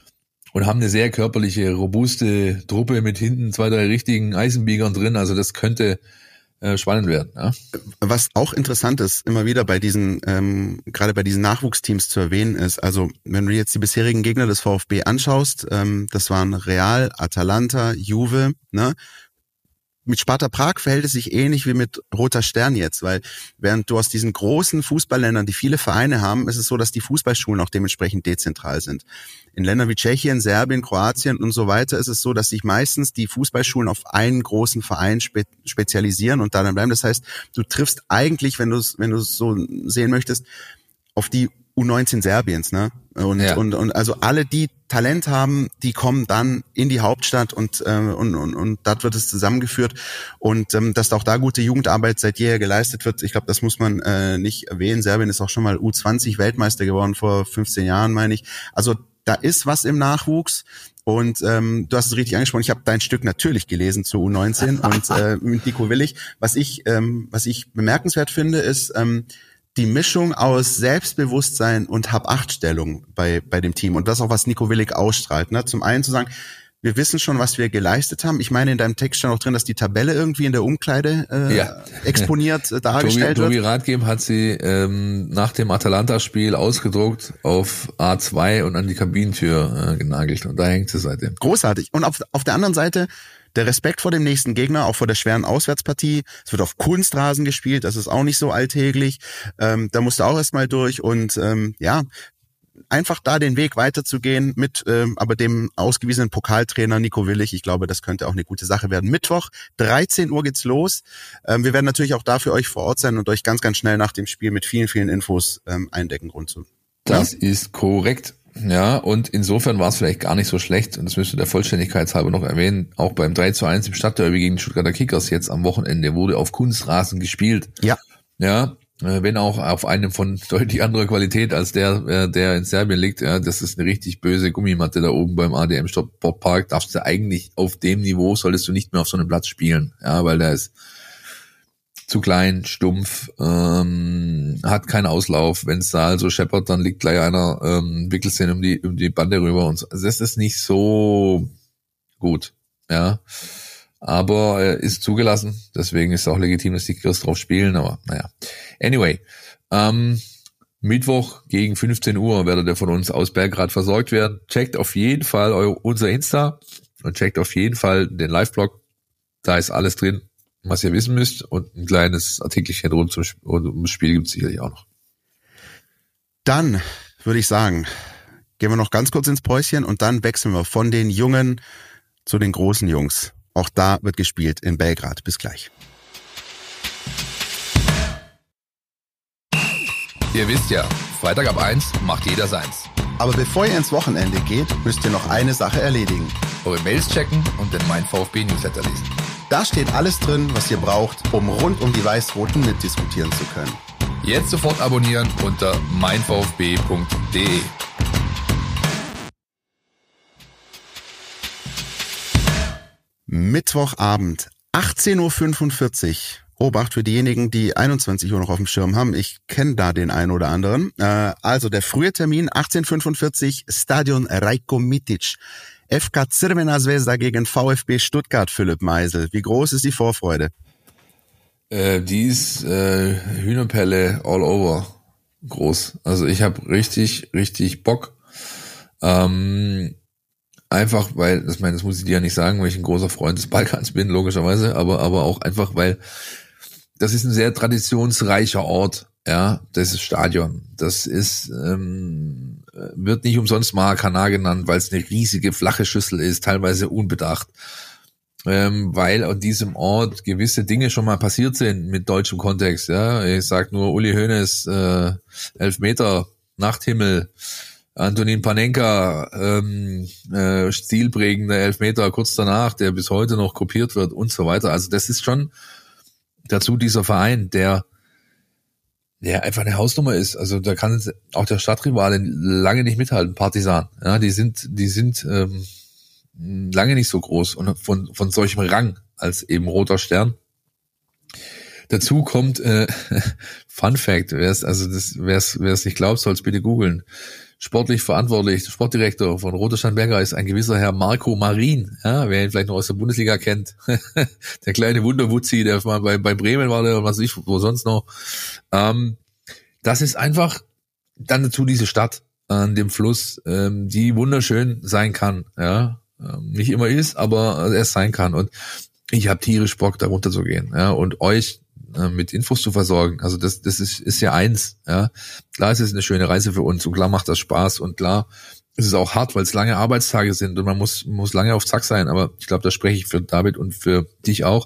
und haben eine sehr körperliche, robuste Truppe mit hinten 2, 3 richtigen Eisenbiegern drin, also das könnte spannend werden. Ja. Was auch interessant ist, immer wieder bei diesen, gerade bei diesen Nachwuchsteams zu erwähnen ist, also wenn du jetzt die bisherigen Gegner des VfB anschaust, das waren Real, Atalanta, Juve, ne? Mit Sparta Prag verhält es sich ähnlich wie mit Roter Stern jetzt, weil während du aus diesen großen Fußballländern, die viele Vereine haben, ist es so, dass die Fußballschulen auch dementsprechend dezentral sind. In Ländern wie Tschechien, Serbien, Kroatien und so weiter ist es so, dass sich meistens die Fußballschulen auf einen großen Verein spezialisieren und da dann bleiben. Das heißt, du triffst eigentlich, wenn du es so sehen möchtest, auf die U19 Serbiens, ne? Und also alle, die Talent haben, die kommen dann in die Hauptstadt und dort wird es zusammengeführt und dass auch da gute Jugendarbeit seit jeher geleistet wird. Ich glaube, das muss man nicht erwähnen. Serbien ist auch schon mal U20 Weltmeister geworden vor 15 Jahren, meine ich. Also da ist was im Nachwuchs. Und du hast es richtig angesprochen, ich habe dein Stück natürlich gelesen zu U19 und mit Nico Willig. Was ich bemerkenswert finde, ist die Mischung aus Selbstbewusstsein und Hab-Acht-Stellung bei dem Team. Und das auch, was Nico Willig ausstrahlt. Ne? Zum einen zu sagen, wir wissen schon, was wir geleistet haben. Ich meine, in deinem Text stand auch drin, dass die Tabelle irgendwie in der Umkleide exponiert dargestellt wird. Tobi Rathgeb hat sie nach dem Atalanta-Spiel ausgedruckt auf A2 und an die Kabinentür genagelt. Und da hängt sie seitdem. Großartig. Und auf der anderen Seite der Respekt vor dem nächsten Gegner, auch vor der schweren Auswärtspartie. Es wird auf Kunstrasen gespielt, das ist auch nicht so alltäglich. Da musst du auch erstmal durch und einfach da den Weg weiterzugehen mit aber dem ausgewiesenen Pokaltrainer Nico Willig. Ich glaube, das könnte auch eine gute Sache werden. Mittwoch, 13 Uhr geht's los. Wir werden natürlich auch da für euch vor Ort sein und euch ganz, ganz schnell nach dem Spiel mit vielen, vielen Infos eindecken. Das ist korrekt. Ja, und insofern war es vielleicht gar nicht so schlecht, und das müsste der Vollständigkeit halber noch erwähnen, auch beim 3:1 im Stadtderby gegen die Stuttgarter Kickers jetzt am Wochenende wurde auf Kunstrasen gespielt. Ja. Ja, wenn auch auf einem von deutlich anderer Qualität als der in Serbien liegt. Ja, das ist eine richtig böse Gummimatte da oben beim ADM Sportpark. Darfst du eigentlich auf dem Niveau, solltest du nicht mehr auf so einem Platz spielen. Ja, weil der ist zu klein, stumpf, hat keinen Auslauf. Wenn es da also scheppert, dann liegt gleich einer, wickelt den um die Bande rüber und so. Also das ist nicht so gut, ja. Aber ist zugelassen, deswegen ist es auch legitim, dass die Kickers drauf spielen, aber naja. Anyway, Mittwoch gegen 15 Uhr werdet ihr von uns aus Belgrad versorgt werden. Checkt auf jeden Fall unser Insta und checkt auf jeden Fall den Live-Blog. Da ist alles drin, was ihr wissen müsst, und ein kleines Artikelchen rund ums Spiel gibt es sicherlich auch noch. Dann würde ich sagen, gehen wir noch ganz kurz ins Päuschen und dann wechseln wir von den Jungen zu den großen Jungs. Auch da wird gespielt in Belgrad. Bis gleich. Ihr wisst ja, Freitag ab 1 macht jeder seins. Aber bevor ihr ins Wochenende geht, müsst ihr noch eine Sache erledigen. Eure Mails checken und den Mein VfB Newsletter lesen. Da steht alles drin, was ihr braucht, um rund um die Weiß-Roten mitdiskutieren zu können. Jetzt sofort abonnieren unter meinvfb.de. Mittwochabend, 18.45 Uhr. Obacht für diejenigen, die 21 Uhr noch auf dem Schirm haben. Ich kenne da den einen oder anderen. Also der frühe Termin, 18.45 Uhr, Stadion Rajko Mitic. FK Crvena Zvezda gegen VfB Stuttgart, Philipp Meisel. Wie groß ist die Vorfreude? Die ist Hühnerpelle all over groß. Also ich habe richtig, richtig Bock. Einfach, weil, das muss ich dir ja nicht sagen, weil ich ein großer Freund des Balkans bin, logischerweise, aber auch einfach, weil das ist ein sehr traditionsreicher Ort. Ja, das ist Stadion. Das ist, wird nicht umsonst Maracanã genannt, weil es eine riesige flache Schüssel ist, teilweise unbedacht. Weil an diesem Ort gewisse Dinge schon mal passiert sind mit deutschem Kontext. Ja, ich sag nur Uli Hoeneß, Elfmeter, Nachthimmel, Antonin Panenka, stilprägender Elfmeter kurz danach, der bis heute noch kopiert wird und so weiter. Also das ist schon dazu dieser Verein, der einfach eine Hausnummer ist. Also da kann auch der Stadtrivale lange nicht mithalten, Partisan. Ja, die sind lange nicht so groß und von solchem Rang als eben Roter Stern. Dazu kommt Fun Fact, wer es nicht glaubt, soll es bitte googeln. Sportlich verantwortlich, Sportdirektor von Roter Stern Belgrad ist ein gewisser Herr Marco Marin, ja, wer ihn vielleicht noch aus der Bundesliga kennt. Der kleine Wunderwutzi, der mal bei Bremen war, der was weiß ich, wo sonst noch. Das ist einfach dann dazu diese Stadt an dem Fluss, die wunderschön sein kann, ja. Nicht immer ist, aber es sein kann. Und ich habe tierisch Bock, da runter zu gehen, ja, und euch mit Infos zu versorgen. Also das ist ja eins, ja. Klar, es ist eine schöne Reise für uns und klar macht das Spaß und klar, es ist auch hart, weil es lange Arbeitstage sind und man muss lange auf Zack sein. Aber ich glaube, da spreche ich für David und für dich auch.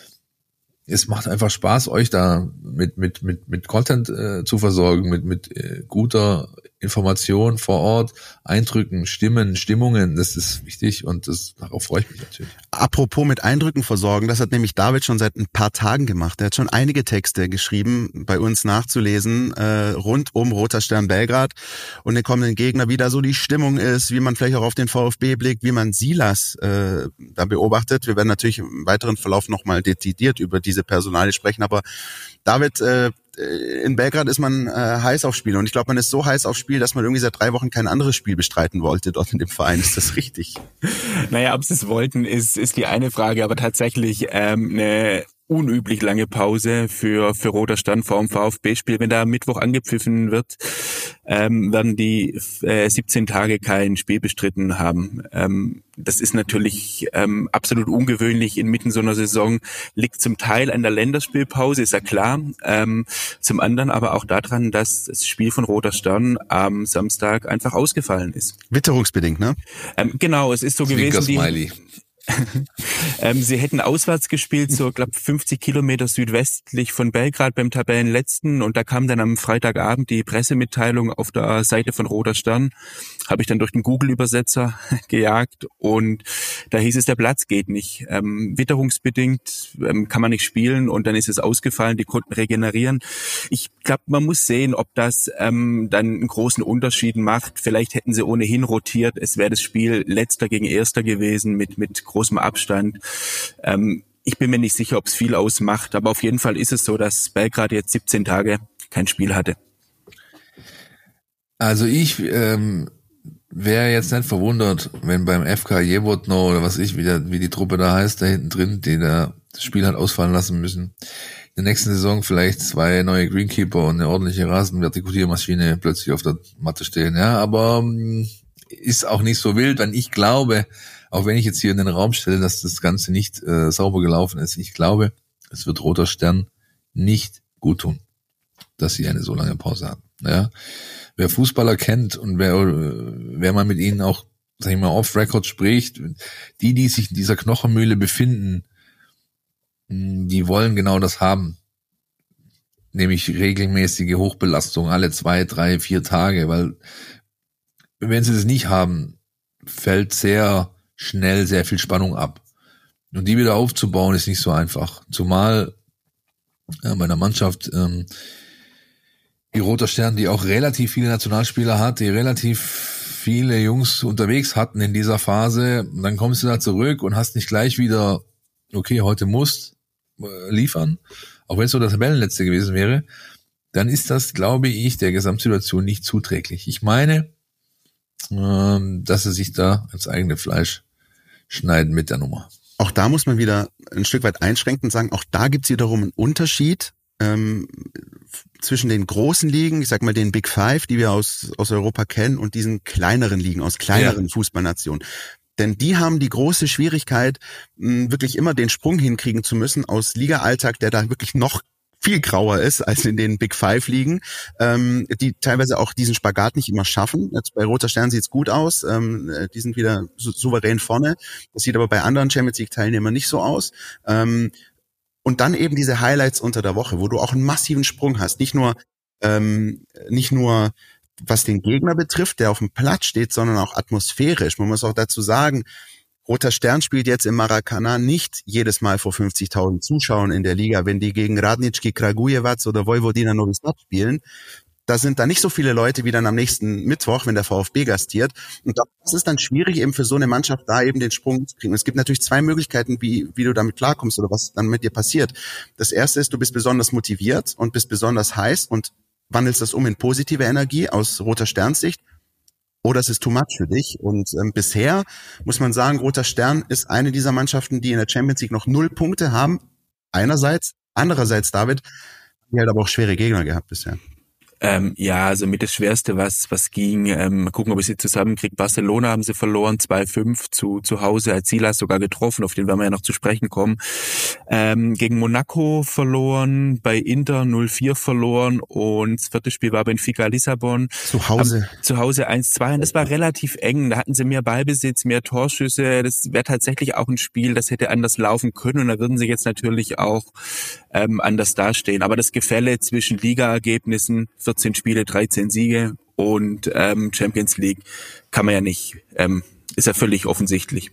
Es macht einfach Spaß, euch da mit Content zu versorgen, mit guter Information vor Ort, Eindrücken, Stimmen, Stimmungen, das ist wichtig und darauf freue ich mich natürlich. Apropos mit Eindrücken versorgen, das hat nämlich David schon seit ein paar Tagen gemacht. Er hat schon einige Texte geschrieben, bei uns nachzulesen, rund um Roter Stern Belgrad und den kommenden Gegner, wie da so die Stimmung ist, wie man vielleicht auch auf den VfB blickt, wie man Silas da beobachtet. Wir werden natürlich im weiteren Verlauf nochmal dezidiert über diese Personalie sprechen, aber David, in Belgrad ist man heiß auf Spiel und ich glaube, man ist so heiß auf Spiel, dass man irgendwie seit 3 Wochen kein anderes Spiel bestreiten wollte dort in dem Verein. Ist das richtig? Naja, ob sie es wollten, ist die eine Frage, aber tatsächlich eine unüblich lange Pause für Roter Stern vor dem VfB-Spiel. Wenn da Mittwoch angepfiffen wird, werden die 17 Tage kein Spiel bestritten haben. Das ist natürlich absolut ungewöhnlich inmitten so einer Saison. Liegt zum Teil an der Länderspielpause, ist ja klar. Zum anderen aber auch daran, dass das Spiel von Roter Stern am Samstag einfach ausgefallen ist. Witterungsbedingt, ne? Genau, es ist so gewesen. Smiley. Sie hätten auswärts gespielt, so glaube 50 Kilometer südwestlich von Belgrad beim Tabellenletzten und da kam dann am Freitagabend die Pressemitteilung auf der Seite von Roter Stern, habe ich dann durch den Google-Übersetzer gejagt und da hieß es, der Platz geht nicht. Witterungsbedingt kann man nicht spielen und dann ist es ausgefallen, die konnten regenerieren. Ich glaube, man muss sehen, ob das dann einen großen Unterschied macht. Vielleicht hätten sie ohnehin rotiert, es wäre das Spiel Letzter gegen Erster gewesen mit großem Abstand. Ich bin mir nicht sicher, ob es viel ausmacht, aber auf jeden Fall ist es so, dass Belgrad jetzt 17 Tage kein Spiel hatte. Also ich wäre jetzt nicht verwundert, wenn beim FK Jewotno oder was ich, wie die Truppe da heißt, da hinten drin, die da das Spiel hat ausfallen lassen müssen, in der nächsten Saison vielleicht 2 neue Greenkeeper und eine ordentliche Rasenvertikutiermaschine plötzlich auf der Matte stehen. Ja, aber ist auch nicht so wild, wenn ich glaube, auch wenn ich jetzt hier in den Raum stelle, dass das Ganze nicht sauber gelaufen ist, ich glaube, es wird Roter Stern nicht gut tun, dass sie eine so lange Pause hatten. Ja? Wer Fußballer kennt und wer mal mit ihnen auch, sag ich mal, off-Record spricht, die sich in dieser Knochenmühle befinden, die wollen genau das haben. Nämlich regelmäßige Hochbelastung alle 2, 3, 4 Tage, weil wenn sie das nicht haben, fällt sehr schnell sehr viel Spannung ab. Und die wieder aufzubauen, ist nicht so einfach. Zumal bei einer Mannschaft die Roter Stern, die auch relativ viele Nationalspieler hat, die relativ viele Jungs unterwegs hatten in dieser Phase, und dann kommst du da zurück und hast nicht gleich wieder, okay, heute musst liefern, auch wenn es so der Tabellenletzte gewesen wäre, dann ist das, glaube ich, der Gesamtsituation nicht zuträglich. Ich meine, dass sie sich da ins eigene Fleisch schneiden mit der Nummer. Auch da muss man wieder ein Stück weit einschränken und sagen, auch da gibt es wiederum einen Unterschied zwischen den großen Ligen, ich sag mal den Big Five, die wir aus Europa kennen, und diesen kleineren Ligen, aus kleineren Fußballnationen. Denn die haben die große Schwierigkeit, wirklich immer den Sprung hinkriegen zu müssen aus Liga-Alltag, der da wirklich noch viel grauer ist als in den Big Five Ligen, die teilweise auch diesen Spagat nicht immer schaffen. Jetzt bei Roter Stern sieht's gut aus, die sind wieder souverän vorne. Das sieht aber bei anderen Champions League Teilnehmern nicht so aus. Und dann eben diese Highlights unter der Woche, wo du auch einen massiven Sprung hast, nicht nur was den Gegner betrifft, der auf dem Platz steht, sondern auch atmosphärisch. Man muss auch dazu sagen, Roter Stern spielt jetzt im Maracanã nicht jedes Mal vor 50.000 Zuschauern in der Liga. Wenn die gegen Radnički Kragujevac oder Vojvodina Novi Sad spielen, da sind da nicht so viele Leute wie dann am nächsten Mittwoch, wenn der VfB gastiert. Und das ist dann schwierig, eben für so eine Mannschaft da eben den Sprung zu kriegen. Es gibt natürlich zwei Möglichkeiten, wie du damit klarkommst oder was dann mit dir passiert. Das erste ist, du bist besonders motiviert und bist besonders heiß und wandelst das um in positive Energie aus Roter Sterns Sicht. Oder es ist too much für dich. Und bisher muss man sagen, Roter Stern ist eine dieser Mannschaften, die in der Champions League noch 0 Punkte haben. Einerseits. Andererseits, David, die hat aber auch schwere Gegner gehabt bisher. Ja, also mit das Schwerste, was ging. Mal gucken, ob ich sie zusammenkriege. Barcelona haben sie verloren, 2-5 zu Hause. Silas sogar getroffen, auf den werden wir ja noch zu sprechen kommen. Gegen Monaco verloren, bei Inter 0-4 verloren und das vierte Spiel war Benfica Lissabon. Zu Hause 1-2 und das war relativ eng. Da hatten sie mehr Ballbesitz, mehr Torschüsse. Das wäre tatsächlich auch ein Spiel, das hätte anders laufen können und da würden sie jetzt natürlich auch anders dastehen. Aber das Gefälle zwischen Ligaergebnissen, 14 Spiele, 13 Siege und Champions League kann man ja nicht, ist ja völlig offensichtlich.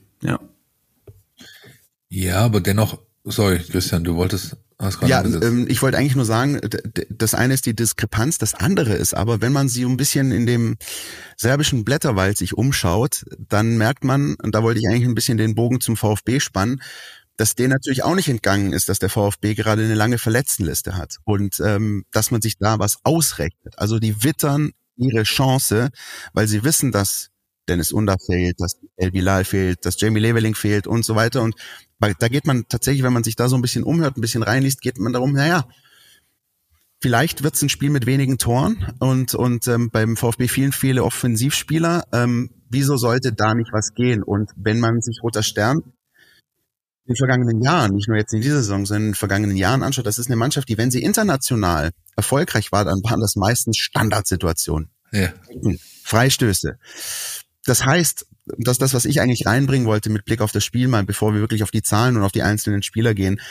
Ja, aber dennoch, sorry, Christian, hast gerade ich wollte eigentlich nur sagen, das eine ist die Diskrepanz, das andere ist aber, wenn man sie ein bisschen in dem serbischen Blätterwald sich umschaut, dann merkt man, und da wollte ich eigentlich ein bisschen den Bogen zum VfB spannen, dass denen natürlich auch nicht entgangen ist, dass der VfB gerade eine lange Verletztenliste hat und dass man sich da was ausrechnet. Also die wittern ihre Chance, weil sie wissen, dass Dennis Undav fehlt, dass El Bilal fehlt, dass Jamie Leveling fehlt und so weiter. Und da geht man tatsächlich, wenn man sich da so ein bisschen umhört, ein bisschen reinliest, geht man darum, vielleicht wird's ein Spiel mit wenigen Toren und beim VfB viele Offensivspieler. Wieso sollte da nicht was gehen? Und wenn man sich Roter Stern in den vergangenen Jahren, nicht nur jetzt in dieser Saison, sondern in den vergangenen Jahren anschaut, das ist eine Mannschaft, die, wenn sie international erfolgreich war, dann waren das meistens Standardsituationen. Ja. Freistöße. Das heißt, dass das, was ich eigentlich reinbringen wollte mit Blick auf das Spiel, mal bevor wir wirklich auf die Zahlen und auf die einzelnen Spieler gehen,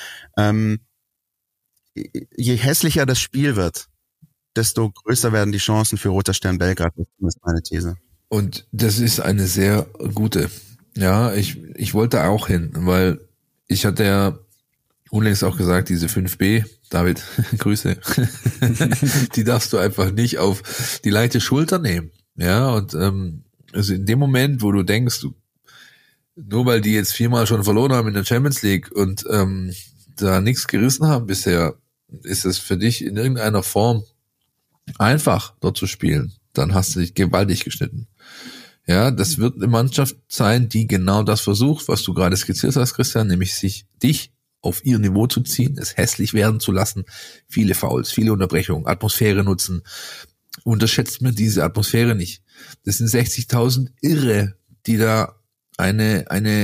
je hässlicher das Spiel wird, desto größer werden die Chancen für Roter Stern Belgrad. Das ist meine These. Und das ist eine sehr gute. Ja, ich wollte auch hin, weil ich hatte ja unlängst auch gesagt, diese 5B, David, Grüße, die darfst du einfach nicht auf die leichte Schulter nehmen. Ja, und also in dem Moment, wo du denkst, nur weil die jetzt 4-mal schon verloren haben in der Champions League und da nichts gerissen haben bisher, ist es für dich in irgendeiner Form einfach, dort zu spielen. Dann hast du dich gewaltig geschnitten. Ja, das wird eine Mannschaft sein, die genau das versucht, was du gerade skizziert hast, Christian, nämlich dich auf ihr Niveau zu ziehen, es hässlich werden zu lassen, viele Fouls, viele Unterbrechungen, Atmosphäre nutzen. Unterschätzt mir diese Atmosphäre nicht. Das sind 60.000 Irre, die da eine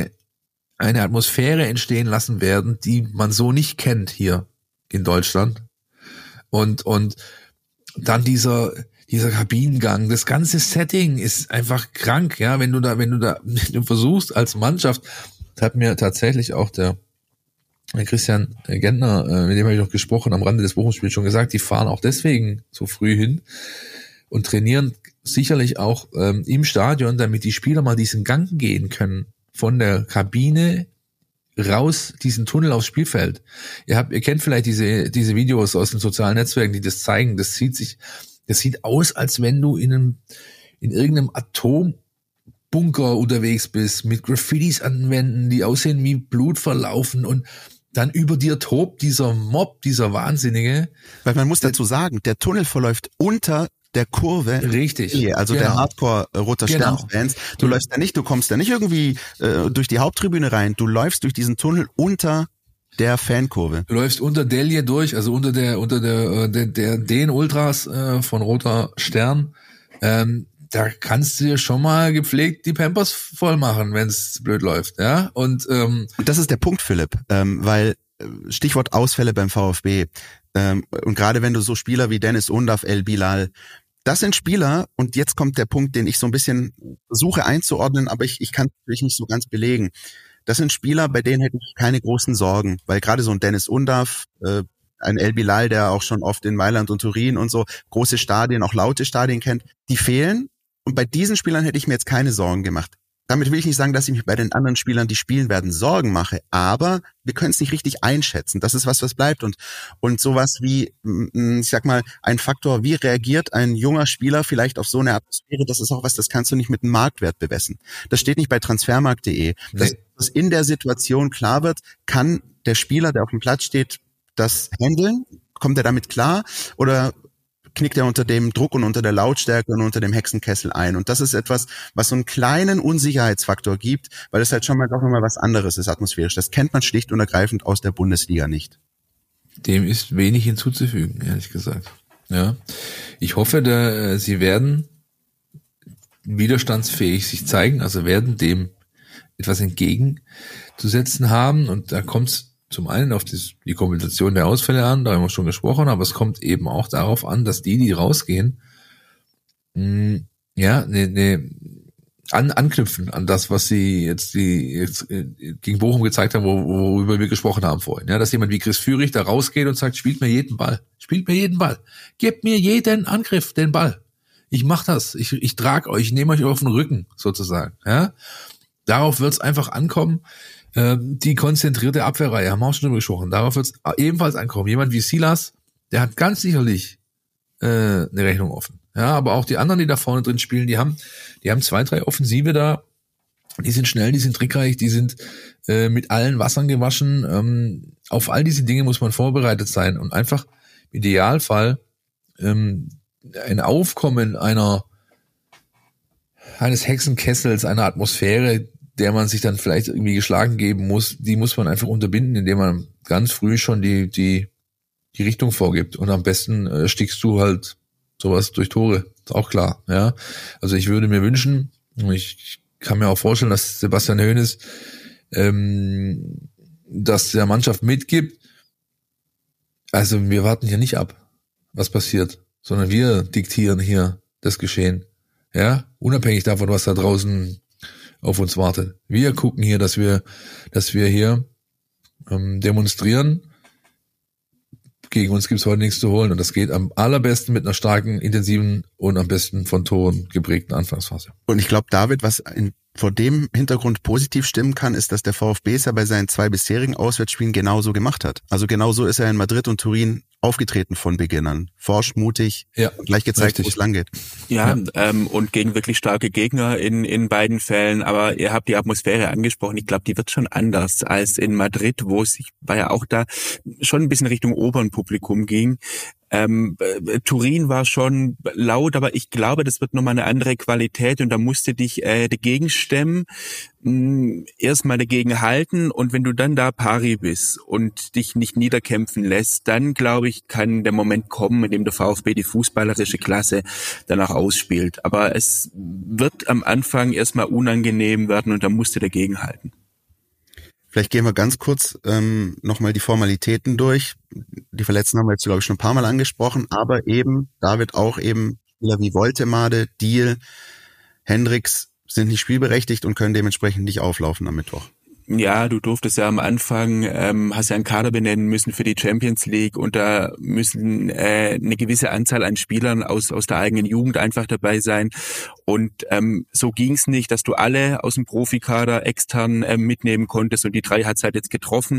Atmosphäre entstehen lassen werden, die man so nicht kennt hier in Deutschland. Und dann dieser Kabinengang, das ganze Setting ist einfach krank, ja, wenn du versuchst als Mannschaft, das hat mir tatsächlich auch der Christian Gentner, mit dem habe ich noch gesprochen, am Rande des Bochum-Spiels schon gesagt, die fahren auch deswegen so früh hin und trainieren sicherlich auch im Stadion, damit die Spieler mal diesen Gang gehen können, von der Kabine raus, diesen Tunnel aufs Spielfeld. Ihr kennt vielleicht diese Videos aus den sozialen Netzwerken, die das zeigen, das sieht aus, als wenn du in irgendeinem Atombunker unterwegs bist, mit Graffitis an den Wänden, die aussehen wie Blut verlaufen und dann über dir tobt dieser Mob, dieser Wahnsinnige. Weil man muss dazu sagen, der Tunnel verläuft unter der Kurve. Richtig. Also genau. Der Hardcore-Roter Stern-Fans. Du kommst da nicht irgendwie durch die Haupttribüne rein, du läufst durch diesen Tunnel unter der Fankurve. Du läufst unter Delje durch, also unter den Ultras von Roter Stern. Da kannst du dir schon mal gepflegt die Pampers voll machen, wenn es blöd läuft, ja. Und das ist der Punkt, Philipp, weil Stichwort Ausfälle beim VfB. Und gerade wenn du so Spieler wie Dennis Undav, El Bilal, das sind Spieler, und jetzt kommt der Punkt, den ich so ein bisschen suche einzuordnen, aber ich kann es natürlich nicht so ganz belegen. Das sind Spieler, bei denen hätte ich keine großen Sorgen, weil gerade so ein Dennis Undav, ein El Bilal, der auch schon oft in Mailand und Turin und so große Stadien, auch laute Stadien kennt, die fehlen. Und bei diesen Spielern hätte ich mir jetzt keine Sorgen gemacht. Damit will ich nicht sagen, dass ich mich bei den anderen Spielern, die spielen werden, Sorgen mache, aber wir können es nicht richtig einschätzen. Das ist was bleibt. Und sowas wie, ich sag mal, ein Faktor, wie reagiert ein junger Spieler vielleicht auf so eine Atmosphäre, das ist auch was, das kannst du nicht mit einem Marktwert bemessen. Das steht nicht bei transfermarkt.de. Dass in der Situation klar wird, kann der Spieler, der auf dem Platz steht, das handeln? Kommt er damit klar? Oder knickt er unter dem Druck und unter der Lautstärke und unter dem Hexenkessel ein? Und das ist etwas, was so einen kleinen Unsicherheitsfaktor gibt, weil es halt schon mal auch nochmal was anderes ist atmosphärisch. Das kennt man schlicht und ergreifend aus der Bundesliga nicht. Dem ist wenig hinzuzufügen, ehrlich gesagt. Ja, ich hoffe, sie werden widerstandsfähig sich zeigen, also werden dem etwas entgegenzusetzen haben. Und da kommt es zum einen auf die Kompensation der Ausfälle an, da haben wir schon gesprochen, aber es kommt eben auch darauf an, dass die rausgehen, anknüpfen an das, was sie jetzt gegen Bochum gezeigt haben, worüber wir gesprochen haben vorhin. Ja, dass jemand wie Chris Führig da rausgeht und sagt, spielt mir jeden Ball, gebt mir jeden Angriff, den Ball. Ich mach das, ich trage euch, ich nehme euch auf den Rücken, sozusagen. Ja, darauf wird es einfach ankommen. Die konzentrierte Abwehrreihe, haben wir auch schon drüber gesprochen, darauf wird es ebenfalls ankommen. Jemand wie Silas, der hat ganz sicherlich eine Rechnung offen. Ja, aber auch die anderen, die da vorne drin spielen, die haben 2, 3 Offensive da, die sind schnell, die sind trickreich, die sind mit allen Wassern gewaschen. Auf all diese Dinge muss man vorbereitet sein und einfach im Idealfall ein Aufkommen eines Hexenkessels, einer Atmosphäre, der man sich dann vielleicht irgendwie geschlagen geben muss, die muss man einfach unterbinden, indem man ganz früh schon die Richtung vorgibt. Und am besten stickst du halt sowas durch Tore, ist auch klar. Ja, also ich würde mir wünschen, ich kann mir auch vorstellen, dass Sebastian Hoeneß das der Mannschaft mitgibt. Also wir warten hier nicht ab, was passiert, sondern wir diktieren hier das Geschehen. Ja, unabhängig davon, was da draußen auf uns wartet. Wir gucken hier, dass wir hier demonstrieren. Gegen uns gibt's heute nichts zu holen und das geht am allerbesten mit einer starken, intensiven und am besten von Toren geprägten Anfangsphase. Und ich glaube, David, was vor dem Hintergrund positiv stimmen kann, ist, dass der VfB es ja bei seinen 2 bisherigen Auswärtsspielen genauso gemacht hat. Also genauso ist er in Madrid und Turin aufgetreten von Beginn an. Forsch, mutig, gleich gezeigt, wo es lang geht. Ja, und gegen wirklich starke Gegner in beiden Fällen. Aber ihr habt die Atmosphäre angesprochen. Ich glaube, die wird schon anders als in Madrid, wo es war ja auch da schon ein bisschen Richtung Opernpublikum ging. Turin war schon laut, aber ich glaube, das wird nochmal eine andere Qualität und da musst du dich dagegen stemmen, erstmal dagegen halten und wenn du dann da pari bist und dich nicht niederkämpfen lässt, dann glaube ich, kann der Moment kommen, in dem der VfB die fußballerische Klasse danach ausspielt. Aber es wird am Anfang erstmal unangenehm werden und da musst du dagegen halten. Vielleicht gehen wir ganz kurz nochmal die Formalitäten durch. Die Verletzten haben wir jetzt, glaube ich, schon ein paar Mal angesprochen, aber eben, David, auch eben Spieler wie Woltemade, Diehl, Hendricks sind nicht spielberechtigt und können dementsprechend nicht auflaufen am Mittwoch. Ja, du durftest ja am Anfang, hast ja einen Kader benennen müssen für die Champions League und da müssen eine gewisse Anzahl an Spielern aus der eigenen Jugend einfach dabei sein und so ging's nicht, dass du alle aus dem Profikader extern mitnehmen konntest und die 3 hat's halt jetzt getroffen.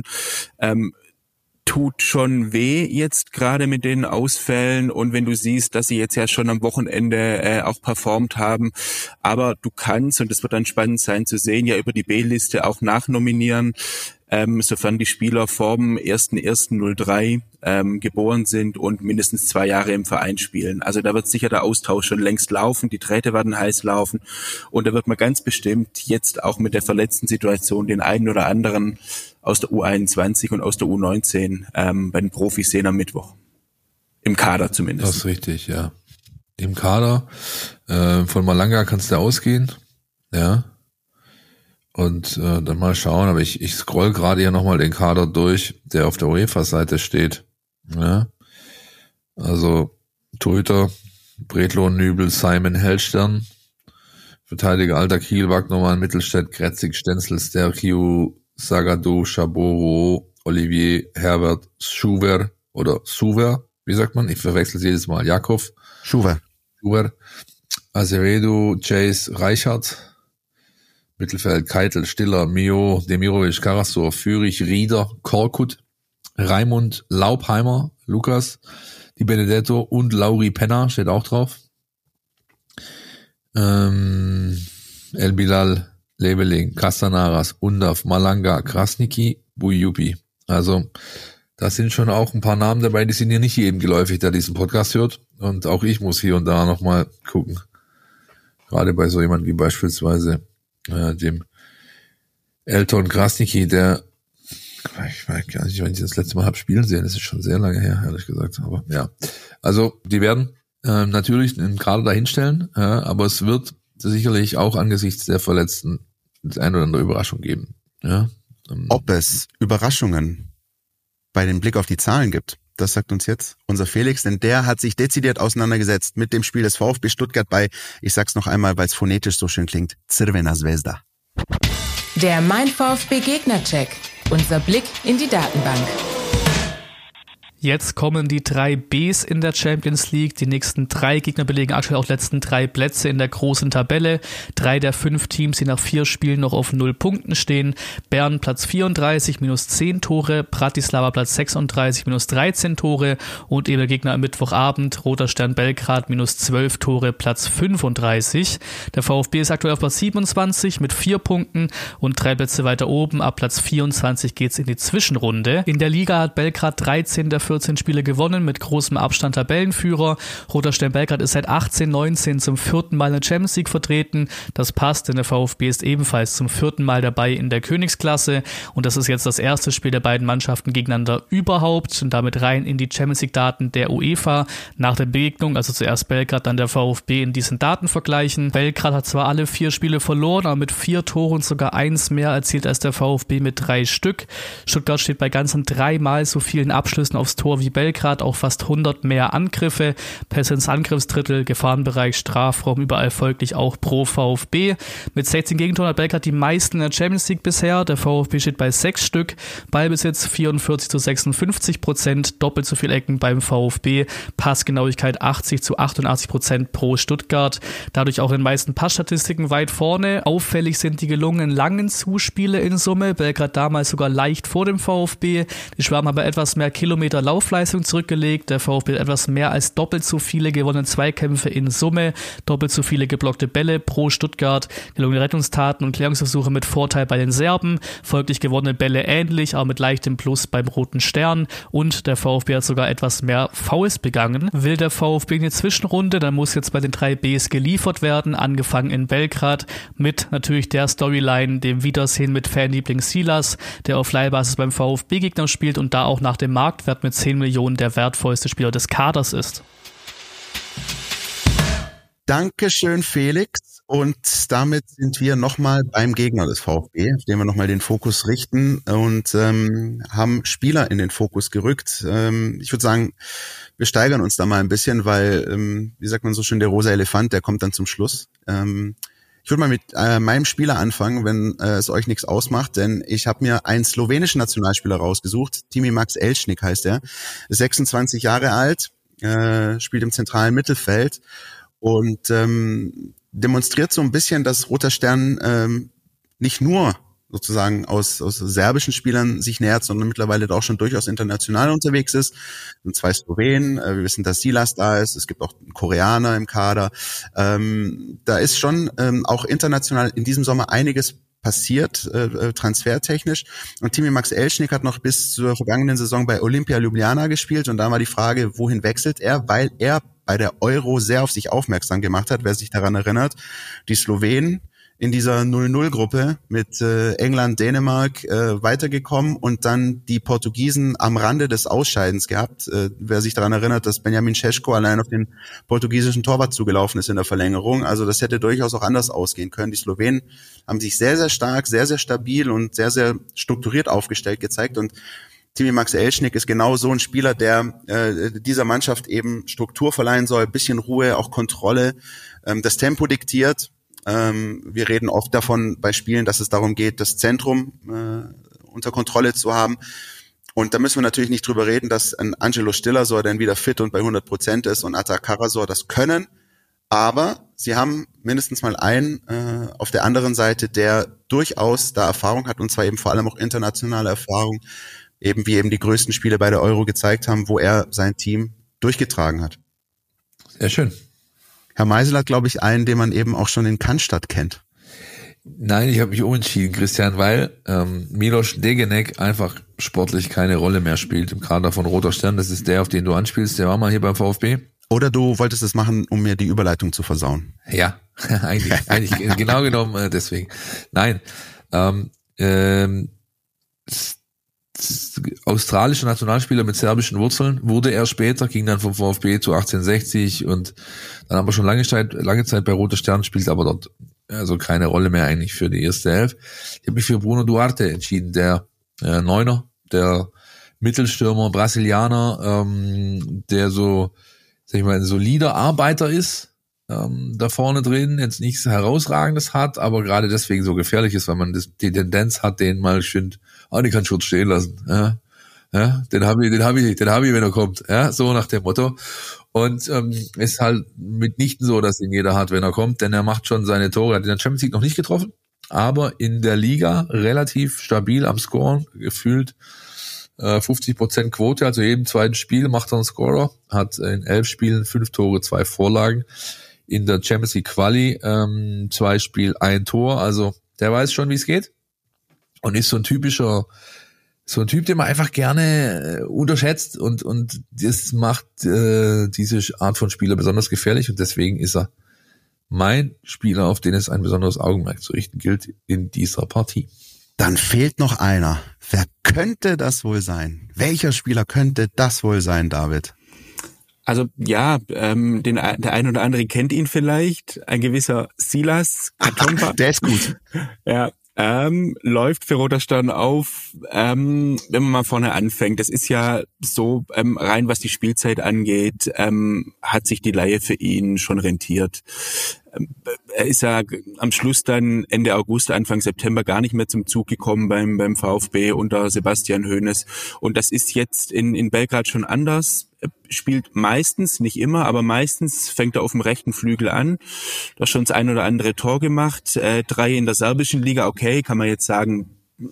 Tut schon weh jetzt gerade mit den Ausfällen und wenn du siehst, dass sie jetzt ja schon am Wochenende auch performt haben, aber du kannst, und das wird dann spannend sein zu sehen, ja über die B-Liste auch nachnominieren, sofern die Spieler vom 1.1.03 geboren sind und mindestens 2 Jahre im Verein spielen. Also da wird sicher der Austausch schon längst laufen, die Drähte werden heiß laufen und da wird man ganz bestimmt jetzt auch mit der verletzten Situation den einen oder anderen aus der U21 und aus der U19 bei den Profis sehen am Mittwoch. Im Kader zumindest. Das ist richtig, ja. Im Kader. Von Malanga kannst du ausgehen. Ja. Und dann mal schauen, aber ich scroll gerade hier nochmal den Kader durch, der auf der UEFA-Seite steht. Ja. Also Torhüter, Bredlo, Nübel, Simon, Hellstern. Verteidiger Alter Kiel, Wagnermann, Mittelstädt, Kretzig, Stenzel, Sterkiu, Sagado, Chaboro, Olivier, Herbert, Schuwer oder Suver, wie sagt man? Ich verwechsel jedes Mal. Jakov. Schuwer. Azevedo, Chase, Reichert. Mittelfeld, Keitel, Stiller, Mio, Demirovic, Karasor, Führig, Rieder, Korkut, Raimund, Laubheimer, Lukas, Di Benedetto und Lauri Penner, steht auch drauf. El Bilal, Leveling, Castanaras, Undaf, Malanga, Krasniki, Bujupi. Also, da sind schon auch ein paar Namen dabei, die sind ja nicht jedem geläufig, der diesen Podcast hört. Und auch ich muss hier und da nochmal gucken. Gerade bei so jemand wie beispielsweise dem Elton Krasniki, der, ich weiß gar nicht, wenn ich das letzte Mal habe spielen sehen, das ist schon sehr lange her, ehrlich gesagt. Aber ja, also die werden natürlich einen Kader dahinstellen, aber es wird sicherlich auch angesichts der Verletzten das eine oder andere Überraschung geben. Ja. Ob es Überraschungen bei dem Blick auf die Zahlen gibt, das sagt uns jetzt unser Felix, denn der hat sich dezidiert auseinandergesetzt mit dem Spiel des VfB Stuttgart bei, ich sag's noch einmal, weil es phonetisch so schön klingt, Crvena Zvezda. Der Mein VfB Gegnercheck. Unser Blick in die Datenbank. Jetzt kommen die 3 Bs in der Champions League. Die nächsten 3 Gegner belegen aktuell auch die letzten 3 Plätze in der großen Tabelle. 3 der 5 Teams, die nach 4 Spielen noch auf 0 Punkten stehen. Bern Platz 34, minus 10 Tore. Bratislava Platz 36, minus 13 Tore. Und eben der Gegner am Mittwochabend, Roter Stern Belgrad, minus 12 Tore, Platz 35. Der VfB ist aktuell auf Platz 27 mit 4 Punkten und 3 Plätze weiter oben. Ab Platz 24 geht's in die Zwischenrunde. In der Liga hat Belgrad 13 der 14 Spiele gewonnen, mit großem Abstand Tabellenführer. Roter Stern Belgrad ist seit 18/19 zum 4. Mal in der Champions League vertreten. Das passt, denn der VfB ist ebenfalls zum 4. Mal dabei in der Königsklasse. Und das ist jetzt das erste Spiel der beiden Mannschaften gegeneinander überhaupt und damit rein in die Champions League-Daten der UEFA. Nach der Begegnung, also zuerst Belgrad, dann der VfB in diesen Datenvergleichen. Belgrad hat zwar alle 4 Spiele verloren, aber mit 4 Toren sogar 1 mehr erzielt als der VfB mit 3 Stück. Stuttgart steht bei ganzen 3-mal so vielen Abschlüssen aufs Tor wie Belgrad, auch fast 100 mehr Angriffe, Pässe ins Angriffsdrittel, Gefahrenbereich, Strafraum, überall folglich auch pro VfB. Mit 16 Gegentoren hat Belgrad die meisten in der Champions League bisher, der VfB steht bei 6 Stück, Ballbesitz 44-56%, doppelt so viel Ecken beim VfB, Passgenauigkeit 80-88% pro Stuttgart, dadurch auch in den meisten Passstatistiken weit vorne. Auffällig sind die gelungenen langen Zuspiele in Summe, Belgrad damals sogar leicht vor dem VfB, die Schwaben haben etwas mehr Kilometer Laufleistung zurückgelegt. Der VfB hat etwas mehr als doppelt so viele gewonnene Zweikämpfe in Summe, doppelt so viele geblockte Bälle pro Stuttgart, gelungene Rettungstaten und Klärungsversuche mit Vorteil bei den Serben, folglich gewonnene Bälle ähnlich, aber mit leichtem Plus beim Roten Stern und der VfB hat sogar etwas mehr Fouls begangen. Will der VfB in die Zwischenrunde, dann muss jetzt bei den 3 Bs geliefert werden, angefangen in Belgrad mit natürlich der Storyline, dem Wiedersehen mit Fanliebling Silas, der auf Leihbasis beim VfB-Gegner spielt und da auch nach dem Marktwert mit 10 Millionen der wertvollste Spieler des Kaders ist. Dankeschön, Felix. Und damit sind wir nochmal beim Gegner des VfB, auf den wir nochmal den Fokus richten und haben Spieler in den Fokus gerückt. Ich würde sagen, wir steigern uns da mal ein bisschen, weil, wie sagt man so schön, der rosa Elefant, der kommt dann zum Schluss. Ich würde mal mit meinem Spieler anfangen, wenn es euch nichts ausmacht, denn ich habe mir einen slowenischen Nationalspieler rausgesucht. Timi Max Elšnik heißt er, ist 26 Jahre alt, spielt im zentralen Mittelfeld und demonstriert so ein bisschen, dass Roter Stern nicht nur sozusagen aus serbischen Spielern sich nähert, sondern mittlerweile auch schon durchaus international unterwegs ist. Und 2 Slowenen, wir wissen, dass Silas da ist, es gibt auch einen Koreaner im Kader. Da ist schon auch international in diesem Sommer einiges passiert, transfertechnisch. Und Timi Max Elšnik hat noch bis zur vergangenen Saison bei Olimpia Ljubljana gespielt und da war die Frage, wohin wechselt er, weil er bei der Euro sehr auf sich aufmerksam gemacht hat, wer sich daran erinnert. Die Slowenen in dieser 0-0-Gruppe mit England, Dänemark weitergekommen und dann die Portugiesen am Rande des Ausscheidens gehabt. Wer sich daran erinnert, dass Benjamin Šeško allein auf den portugiesischen Torwart zugelaufen ist in der Verlängerung. Also das hätte durchaus auch anders ausgehen können. Die Slowenen haben sich sehr, sehr stark, sehr, sehr stabil und sehr, sehr strukturiert aufgestellt gezeigt und Timi Max Elschnick ist genau so ein Spieler, der dieser Mannschaft eben Struktur verleihen soll, bisschen Ruhe, auch Kontrolle, das Tempo diktiert. Wir reden oft davon bei Spielen, dass es darum geht, das Zentrum unter Kontrolle zu haben. Und da müssen wir natürlich nicht drüber reden, dass ein Angelo Stillersor dann wieder fit und bei 100% ist und Atta Karasor das können. Aber sie haben mindestens mal einen auf der anderen Seite, der durchaus da Erfahrung hat, und zwar eben vor allem auch internationale Erfahrung, eben wie eben die größten Spiele bei der Euro gezeigt haben, wo er sein Team durchgetragen hat. Sehr schön. Herr Meisel hat, glaube ich, einen, den man eben auch schon in Cannstatt kennt. Nein, ich habe mich umentschieden, Christian, weil Miloš Degenek einfach sportlich keine Rolle mehr spielt im Kader von Roter Stern. Das ist der, auf den du anspielst. Der war mal hier beim VfB. Oder du wolltest es machen, um mir die Überleitung zu versauen? Ja, eigentlich genau genommen deswegen. Nein, australischer Nationalspieler mit serbischen Wurzeln wurde er später, ging dann vom VfB zu 1860 und dann aber schon lange Zeit bei Roter Stern, spielt aber dort also keine Rolle mehr eigentlich für die erste Elf. Ich habe mich für Bruno Duarte entschieden, der Neuner, der Mittelstürmer, Brasilianer, der so, sag ich mal, ein solider Arbeiter ist, da vorne drin, jetzt nichts Herausragendes hat, aber gerade deswegen so gefährlich ist, weil man die Tendenz hat, den mal schön, den kann ich kurz stehen lassen, ja, den hab ich, wenn er kommt, ja, so nach dem Motto. Und ist halt mitnichten so, dass ihn jeder hat, wenn er kommt, denn er macht schon seine Tore. Er hat in der Champions League noch nicht getroffen, aber in der Liga relativ stabil am Scoren, gefühlt 50% Quote, also jedem zweiten Spiel macht er einen Scorer, hat in 11 Spielen 5 Tore, 2 Vorlagen. In der Champions League Quali 2 Spiel, 1 Tor, also der weiß schon, wie es geht und ist so ein Typ, den man einfach gerne unterschätzt und das macht diese Art von Spieler besonders gefährlich und deswegen ist er mein Spieler, auf den es ein besonderes Augenmerk zu richten gilt in dieser Partie. Dann fehlt noch einer. Wer könnte das wohl sein? Welcher Spieler könnte das wohl sein, David? Also ja, der ein oder andere kennt ihn vielleicht, ein gewisser Silas Katomba. Der ist gut. Ja. Läuft für Roter Stern auf, wenn man mal vorne anfängt. Das ist ja so, rein was die Spielzeit angeht, hat sich die Leihe für ihn schon rentiert. Er ist ja am Schluss dann Ende August, Anfang September gar nicht mehr zum Zug gekommen beim VfB unter Sebastian Hoeneß. Und das ist jetzt in Belgrad schon anders. Er spielt meistens, nicht immer, aber meistens fängt er auf dem rechten Flügel an. Da hat schon das ein oder andere Tor gemacht. 3 in der serbischen Liga, okay, kann man jetzt sagen,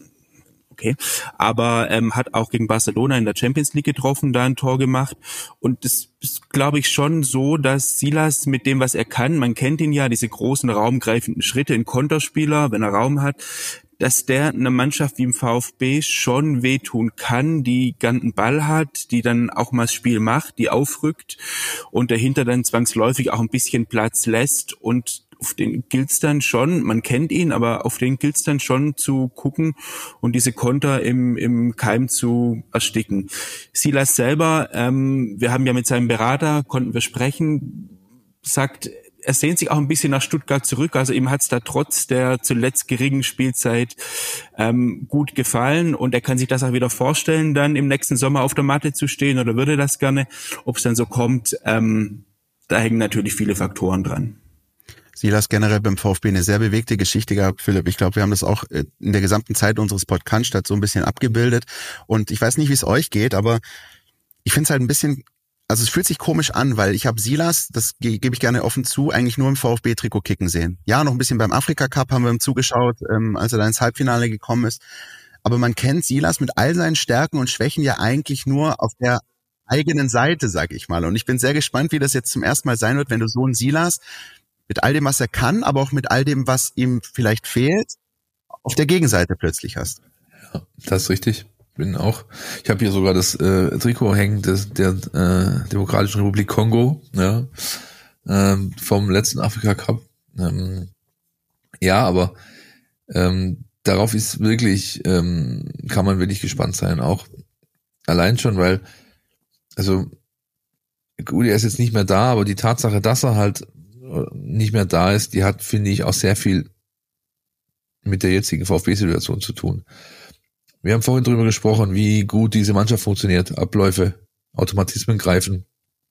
okay. Aber hat auch gegen Barcelona in der Champions League getroffen, da ein Tor gemacht. Und das ist, glaube ich, schon so, dass Silas mit dem, was er kann, man kennt ihn ja, diese großen raumgreifenden Schritte, ein Konterspieler, wenn er Raum hat, dass der einer Mannschaft wie im VfB schon wehtun kann, die gern einen Ball hat, die dann auch mal das Spiel macht, die aufrückt und dahinter dann zwangsläufig auch ein bisschen Platz lässt und auf den gilt's dann schon, man kennt ihn, aber auf den gilt's dann schon zu gucken und diese Konter im Keim zu ersticken. Silas selber, wir haben ja mit seinem Berater, konnten wir sprechen, sagt, er sehnt sich auch ein bisschen nach Stuttgart zurück, also ihm hat's da trotz der zuletzt geringen Spielzeit gut gefallen und er kann sich das auch wieder vorstellen, dann im nächsten Sommer auf der Matte zu stehen oder würde das gerne. Ob es dann so kommt, da hängen natürlich viele Faktoren dran. Silas generell beim VfB eine sehr bewegte Geschichte gehabt, Philipp. Ich glaube, wir haben das auch in der gesamten Zeit unseres Podcasts so ein bisschen abgebildet. Und ich weiß nicht, wie es euch geht, aber ich finde es halt ein bisschen, also es fühlt sich komisch an, weil ich habe Silas, das gebe ich gerne offen zu, eigentlich nur im VfB-Trikot kicken sehen. Ja, noch ein bisschen beim Afrika-Cup haben wir ihm zugeschaut, als er da ins Halbfinale gekommen ist. Aber man kennt Silas mit all seinen Stärken und Schwächen ja eigentlich nur auf der eigenen Seite, sag ich mal. Und ich bin sehr gespannt, wie das jetzt zum ersten Mal sein wird, wenn du so einen Silas mit all dem, was er kann, aber auch mit all dem, was ihm vielleicht fehlt, auf der Gegenseite plötzlich hast. Ja, das ist richtig. Ich habe hier sogar das Trikot hängen der Demokratischen Republik Kongo, ja, vom letzten Afrika Cup. Ja, aber darauf ist wirklich, kann man wirklich gespannt sein, auch allein schon, weil, also gut, er ist jetzt nicht mehr da, aber die Tatsache, dass er halt nicht mehr da ist, die hat, finde ich, auch sehr viel mit der jetzigen VfB-Situation zu tun. Wir haben vorhin drüber gesprochen, wie gut diese Mannschaft funktioniert, Abläufe, Automatismen greifen.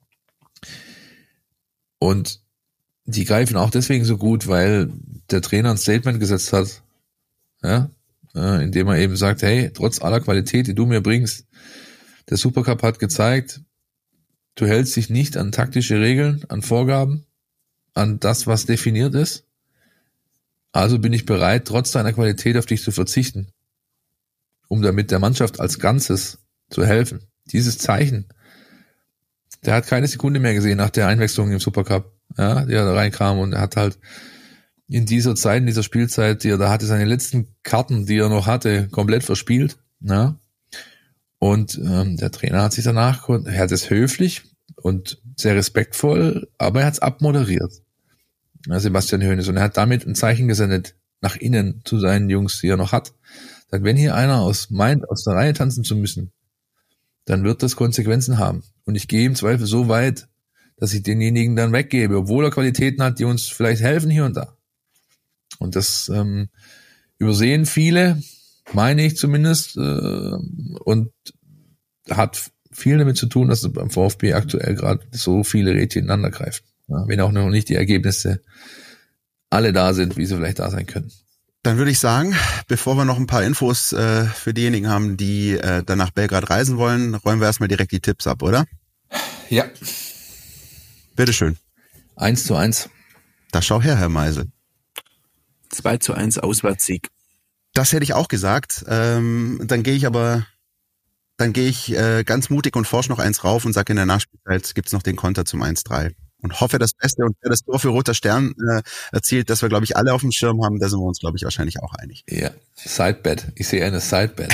Und die greifen auch deswegen so gut, weil der Trainer ein Statement gesetzt hat, ja, indem er eben sagt, hey, trotz aller Qualität, die du mir bringst, der Supercup hat gezeigt, du hältst dich nicht an taktische Regeln, an Vorgaben, an das, was definiert ist. Also bin ich bereit, trotz deiner Qualität auf dich zu verzichten, um damit der Mannschaft als Ganzes zu helfen. Dieses Zeichen, der hat keine Sekunde mehr gesehen nach der Einwechslung im Supercup, ja, die er da reinkam, und er hat halt in dieser Zeit, in dieser Spielzeit, die er da hatte, seine letzten Karten, die er noch hatte, komplett verspielt, ja. Und der Trainer hat sich danach, er hat es höflich und sehr respektvoll, aber er hat es abmoderiert, ja, Sebastian Hoeneß, und er hat damit ein Zeichen gesendet nach innen zu seinen Jungs, die er noch hat. Sagt, wenn hier einer meint, aus der Reihe tanzen zu müssen, dann wird das Konsequenzen haben. Und ich gehe im Zweifel so weit, dass ich denjenigen dann weggebe, obwohl er Qualitäten hat, die uns vielleicht helfen hier und da. Und das übersehen viele, meine ich zumindest, und hat viel damit zu tun, dass beim VfB aktuell gerade so viele Rädchen ineinander greifen. Ja, wenn auch noch nicht die Ergebnisse alle da sind, wie sie vielleicht da sein können. Dann würde ich sagen, bevor wir noch ein paar Infos für diejenigen haben, die dann nach Belgrad reisen wollen, räumen wir erstmal direkt die Tipps ab, oder? Ja. Bitteschön. 1:1. Da schau her, Herr Meisel. 2:1 Auswärtssieg. Das hätte ich auch gesagt. Dann gehe ich ganz mutig und forsch noch eins rauf und sage, in der Nachspielzeit gibt's noch den Konter zum 1:3. Und hoffe das Beste, und wer das Tor für Roter Stern erzielt, dass wir, glaube ich, alle auf dem Schirm haben, da sind wir uns, glaube ich, wahrscheinlich auch einig. Ja, Sidebet. Ich sehe eine Sidebet.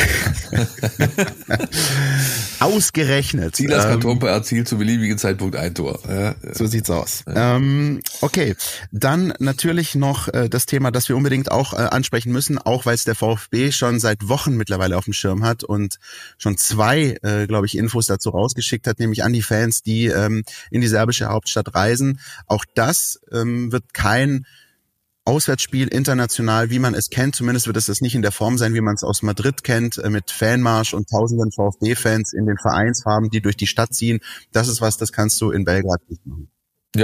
Ausgerechnet. Silas Katompa erzielt zu beliebigen Zeitpunkt ein Tor. Ja. So sieht's aus. Ja. Okay, dann natürlich noch das Thema, das wir unbedingt auch ansprechen müssen, auch weil es der VfB schon seit Wochen mittlerweile auf dem Schirm hat und schon 2, glaube ich, Infos dazu rausgeschickt hat, nämlich an die Fans, die in die serbische Hauptstadt reisen. Auch das wird kein Auswärtsspiel international, wie man es kennt. Zumindest wird es das nicht in der Form sein, wie man es aus Madrid kennt, mit Fanmarsch und tausenden VfB-Fans in den Vereinsfarben, die durch die Stadt ziehen. Das ist was, das kannst du in Belgrad nicht machen. Ja,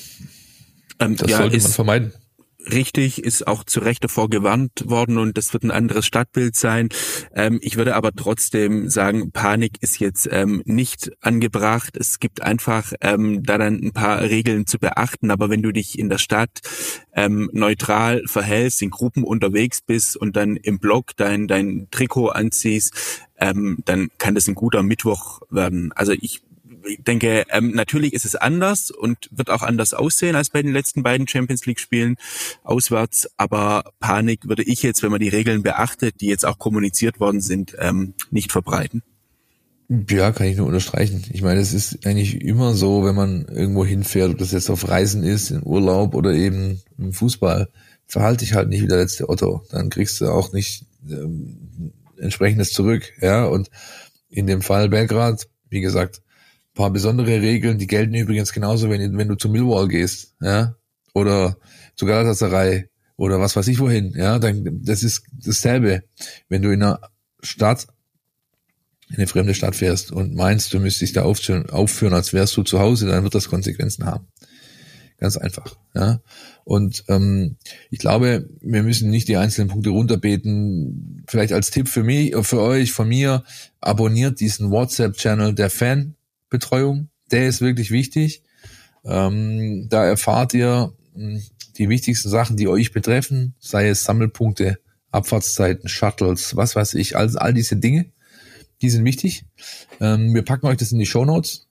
das sollte man vermeiden. Richtig, ist auch zu Recht davor gewarnt worden, und das wird ein anderes Stadtbild sein. Ich würde aber trotzdem sagen, Panik ist jetzt nicht angebracht. Es gibt einfach da dann ein paar Regeln zu beachten, aber wenn du dich in der Stadt neutral verhältst, in Gruppen unterwegs bist und dann im Block dein Trikot anziehst, dann kann das ein guter Mittwoch werden. Also ich denke, natürlich ist es anders und wird auch anders aussehen als bei den letzten beiden Champions-League-Spielen auswärts, aber Panik würde ich jetzt, wenn man die Regeln beachtet, die jetzt auch kommuniziert worden sind, nicht verbreiten. Ja, kann ich nur unterstreichen. Ich meine, es ist eigentlich immer so, wenn man irgendwo hinfährt, ob das jetzt auf Reisen ist, in Urlaub oder eben im Fußball, verhalte dich halt nicht wie der letzte Otto. Dann kriegst du auch nicht entsprechendes zurück. Ja, und in dem Fall Belgrad, wie gesagt, paar besondere Regeln, die gelten übrigens genauso, wenn du zu Millwall gehst, ja, oder zu Galatasaray oder was weiß ich wohin, ja, dann, das ist dasselbe. Wenn du in einer Stadt, in eine fremde Stadt fährst und meinst, du müsstest dich da aufführen, als wärst du zu Hause, dann wird das Konsequenzen haben. Ganz einfach, ja. Und ich glaube, wir müssen nicht die einzelnen Punkte runterbeten. Vielleicht als Tipp für mich, für euch, von mir, abonniert diesen WhatsApp-Channel der Fanbetreuung, der ist wirklich wichtig. Da erfahrt ihr die wichtigsten Sachen, die euch betreffen, sei es Sammelpunkte, Abfahrtszeiten, Shuttles, was weiß ich, all diese Dinge, die sind wichtig. Wir packen euch das in die Shownotes.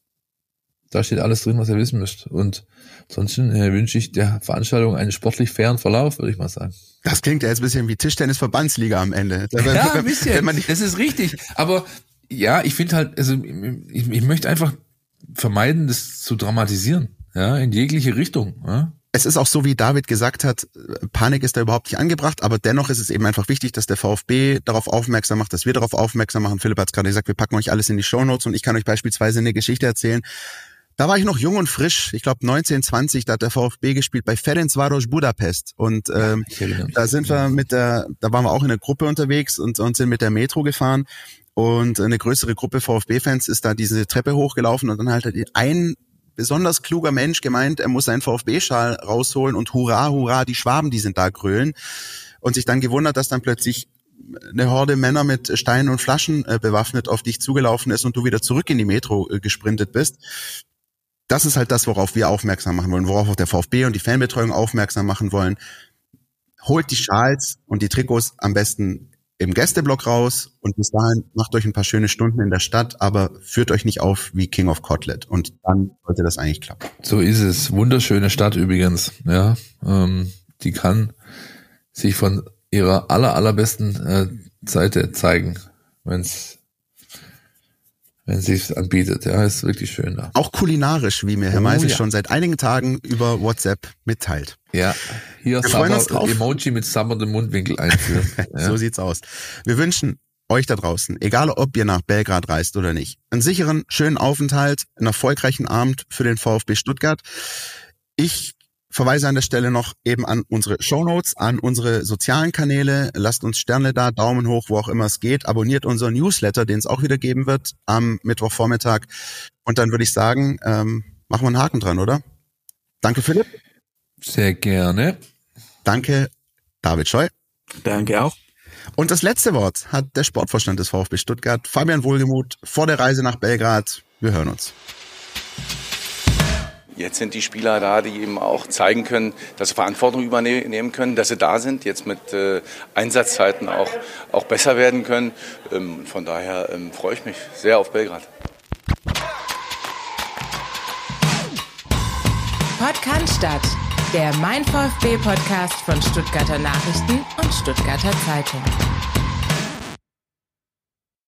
Da steht alles drin, was ihr wissen müsst. Und ansonsten wünsche ich der Veranstaltung einen sportlich fairen Verlauf, würde ich mal sagen. Das klingt ja jetzt ein bisschen wie Tischtennis-Verbandsliga am Ende. Ja, ein bisschen. Das ist richtig. Aber ja, ich finde halt, also ich möchte einfach vermeiden, das zu dramatisieren, ja, in jegliche Richtung. Ja. Es ist auch so, wie David gesagt hat, Panik ist da überhaupt nicht angebracht, aber dennoch ist es eben einfach wichtig, dass der VfB darauf aufmerksam macht, dass wir darauf aufmerksam machen. Philipp hat es gerade gesagt, wir packen euch alles in die Shownotes, und ich kann euch beispielsweise eine Geschichte erzählen. Da war ich noch jung und frisch, ich glaube 19, 20, da hat der VfB gespielt bei Ferencváros Budapest und da sind wir da waren wir auch in einer Gruppe unterwegs und sind mit der Metro gefahren und eine größere Gruppe VfB-Fans ist da diese Treppe hochgelaufen und dann halt ein besonders kluger Mensch gemeint, er muss seinen VfB-Schal rausholen und hurra, hurra, die Schwaben, die sind da grölen und sich dann gewundert, dass dann plötzlich eine Horde Männer mit Steinen und Flaschen bewaffnet auf dich zugelaufen ist und du wieder zurück in die Metro gesprintet bist. Das ist halt das, worauf wir aufmerksam machen wollen, worauf auch der VfB und die Fanbetreuung aufmerksam machen wollen. Holt die Schals und die Trikots am besten im Gästeblock raus und bis dahin macht euch ein paar schöne Stunden in der Stadt, aber führt euch nicht auf wie King of Kotlet und dann sollte das eigentlich klappen. So ist es. Wunderschöne Stadt übrigens. Ja, die kann sich von ihrer allerbesten Seite zeigen, wenn sie es anbietet. Ja, ist wirklich schön da. Auch kulinarisch, wie mir Herr Meisel schon seit einigen Tagen über WhatsApp mitteilt. Ja, hier Emoji mit sabberndem Mundwinkel einführen. Ja. So sieht's aus. Wir wünschen euch da draußen, egal ob ihr nach Belgrad reist oder nicht, einen sicheren, schönen Aufenthalt, einen erfolgreichen Abend für den VfB Stuttgart. Ich verweise an der Stelle noch eben an unsere Shownotes, an unsere sozialen Kanäle. Lasst uns Sterne da, Daumen hoch, wo auch immer es geht. Abonniert unseren Newsletter, den es auch wieder geben wird am Mittwochvormittag. Und dann würde ich sagen, machen wir einen Haken dran, oder? Danke, Philipp. Sehr gerne. Danke, David Scheu. Danke auch. Und das letzte Wort hat der Sportvorstand des VfB Stuttgart, Fabian Wohlgemuth, vor der Reise nach Belgrad. Wir hören uns. Jetzt sind die Spieler da, die eben auch zeigen können, dass sie Verantwortung übernehmen können, dass sie da sind, jetzt mit Einsatzzeiten auch besser werden können. Von daher freue ich mich sehr auf Belgrad. Podcast, der Mein VfB Podcast von Stuttgarter Nachrichten und Stuttgarter Zeitung.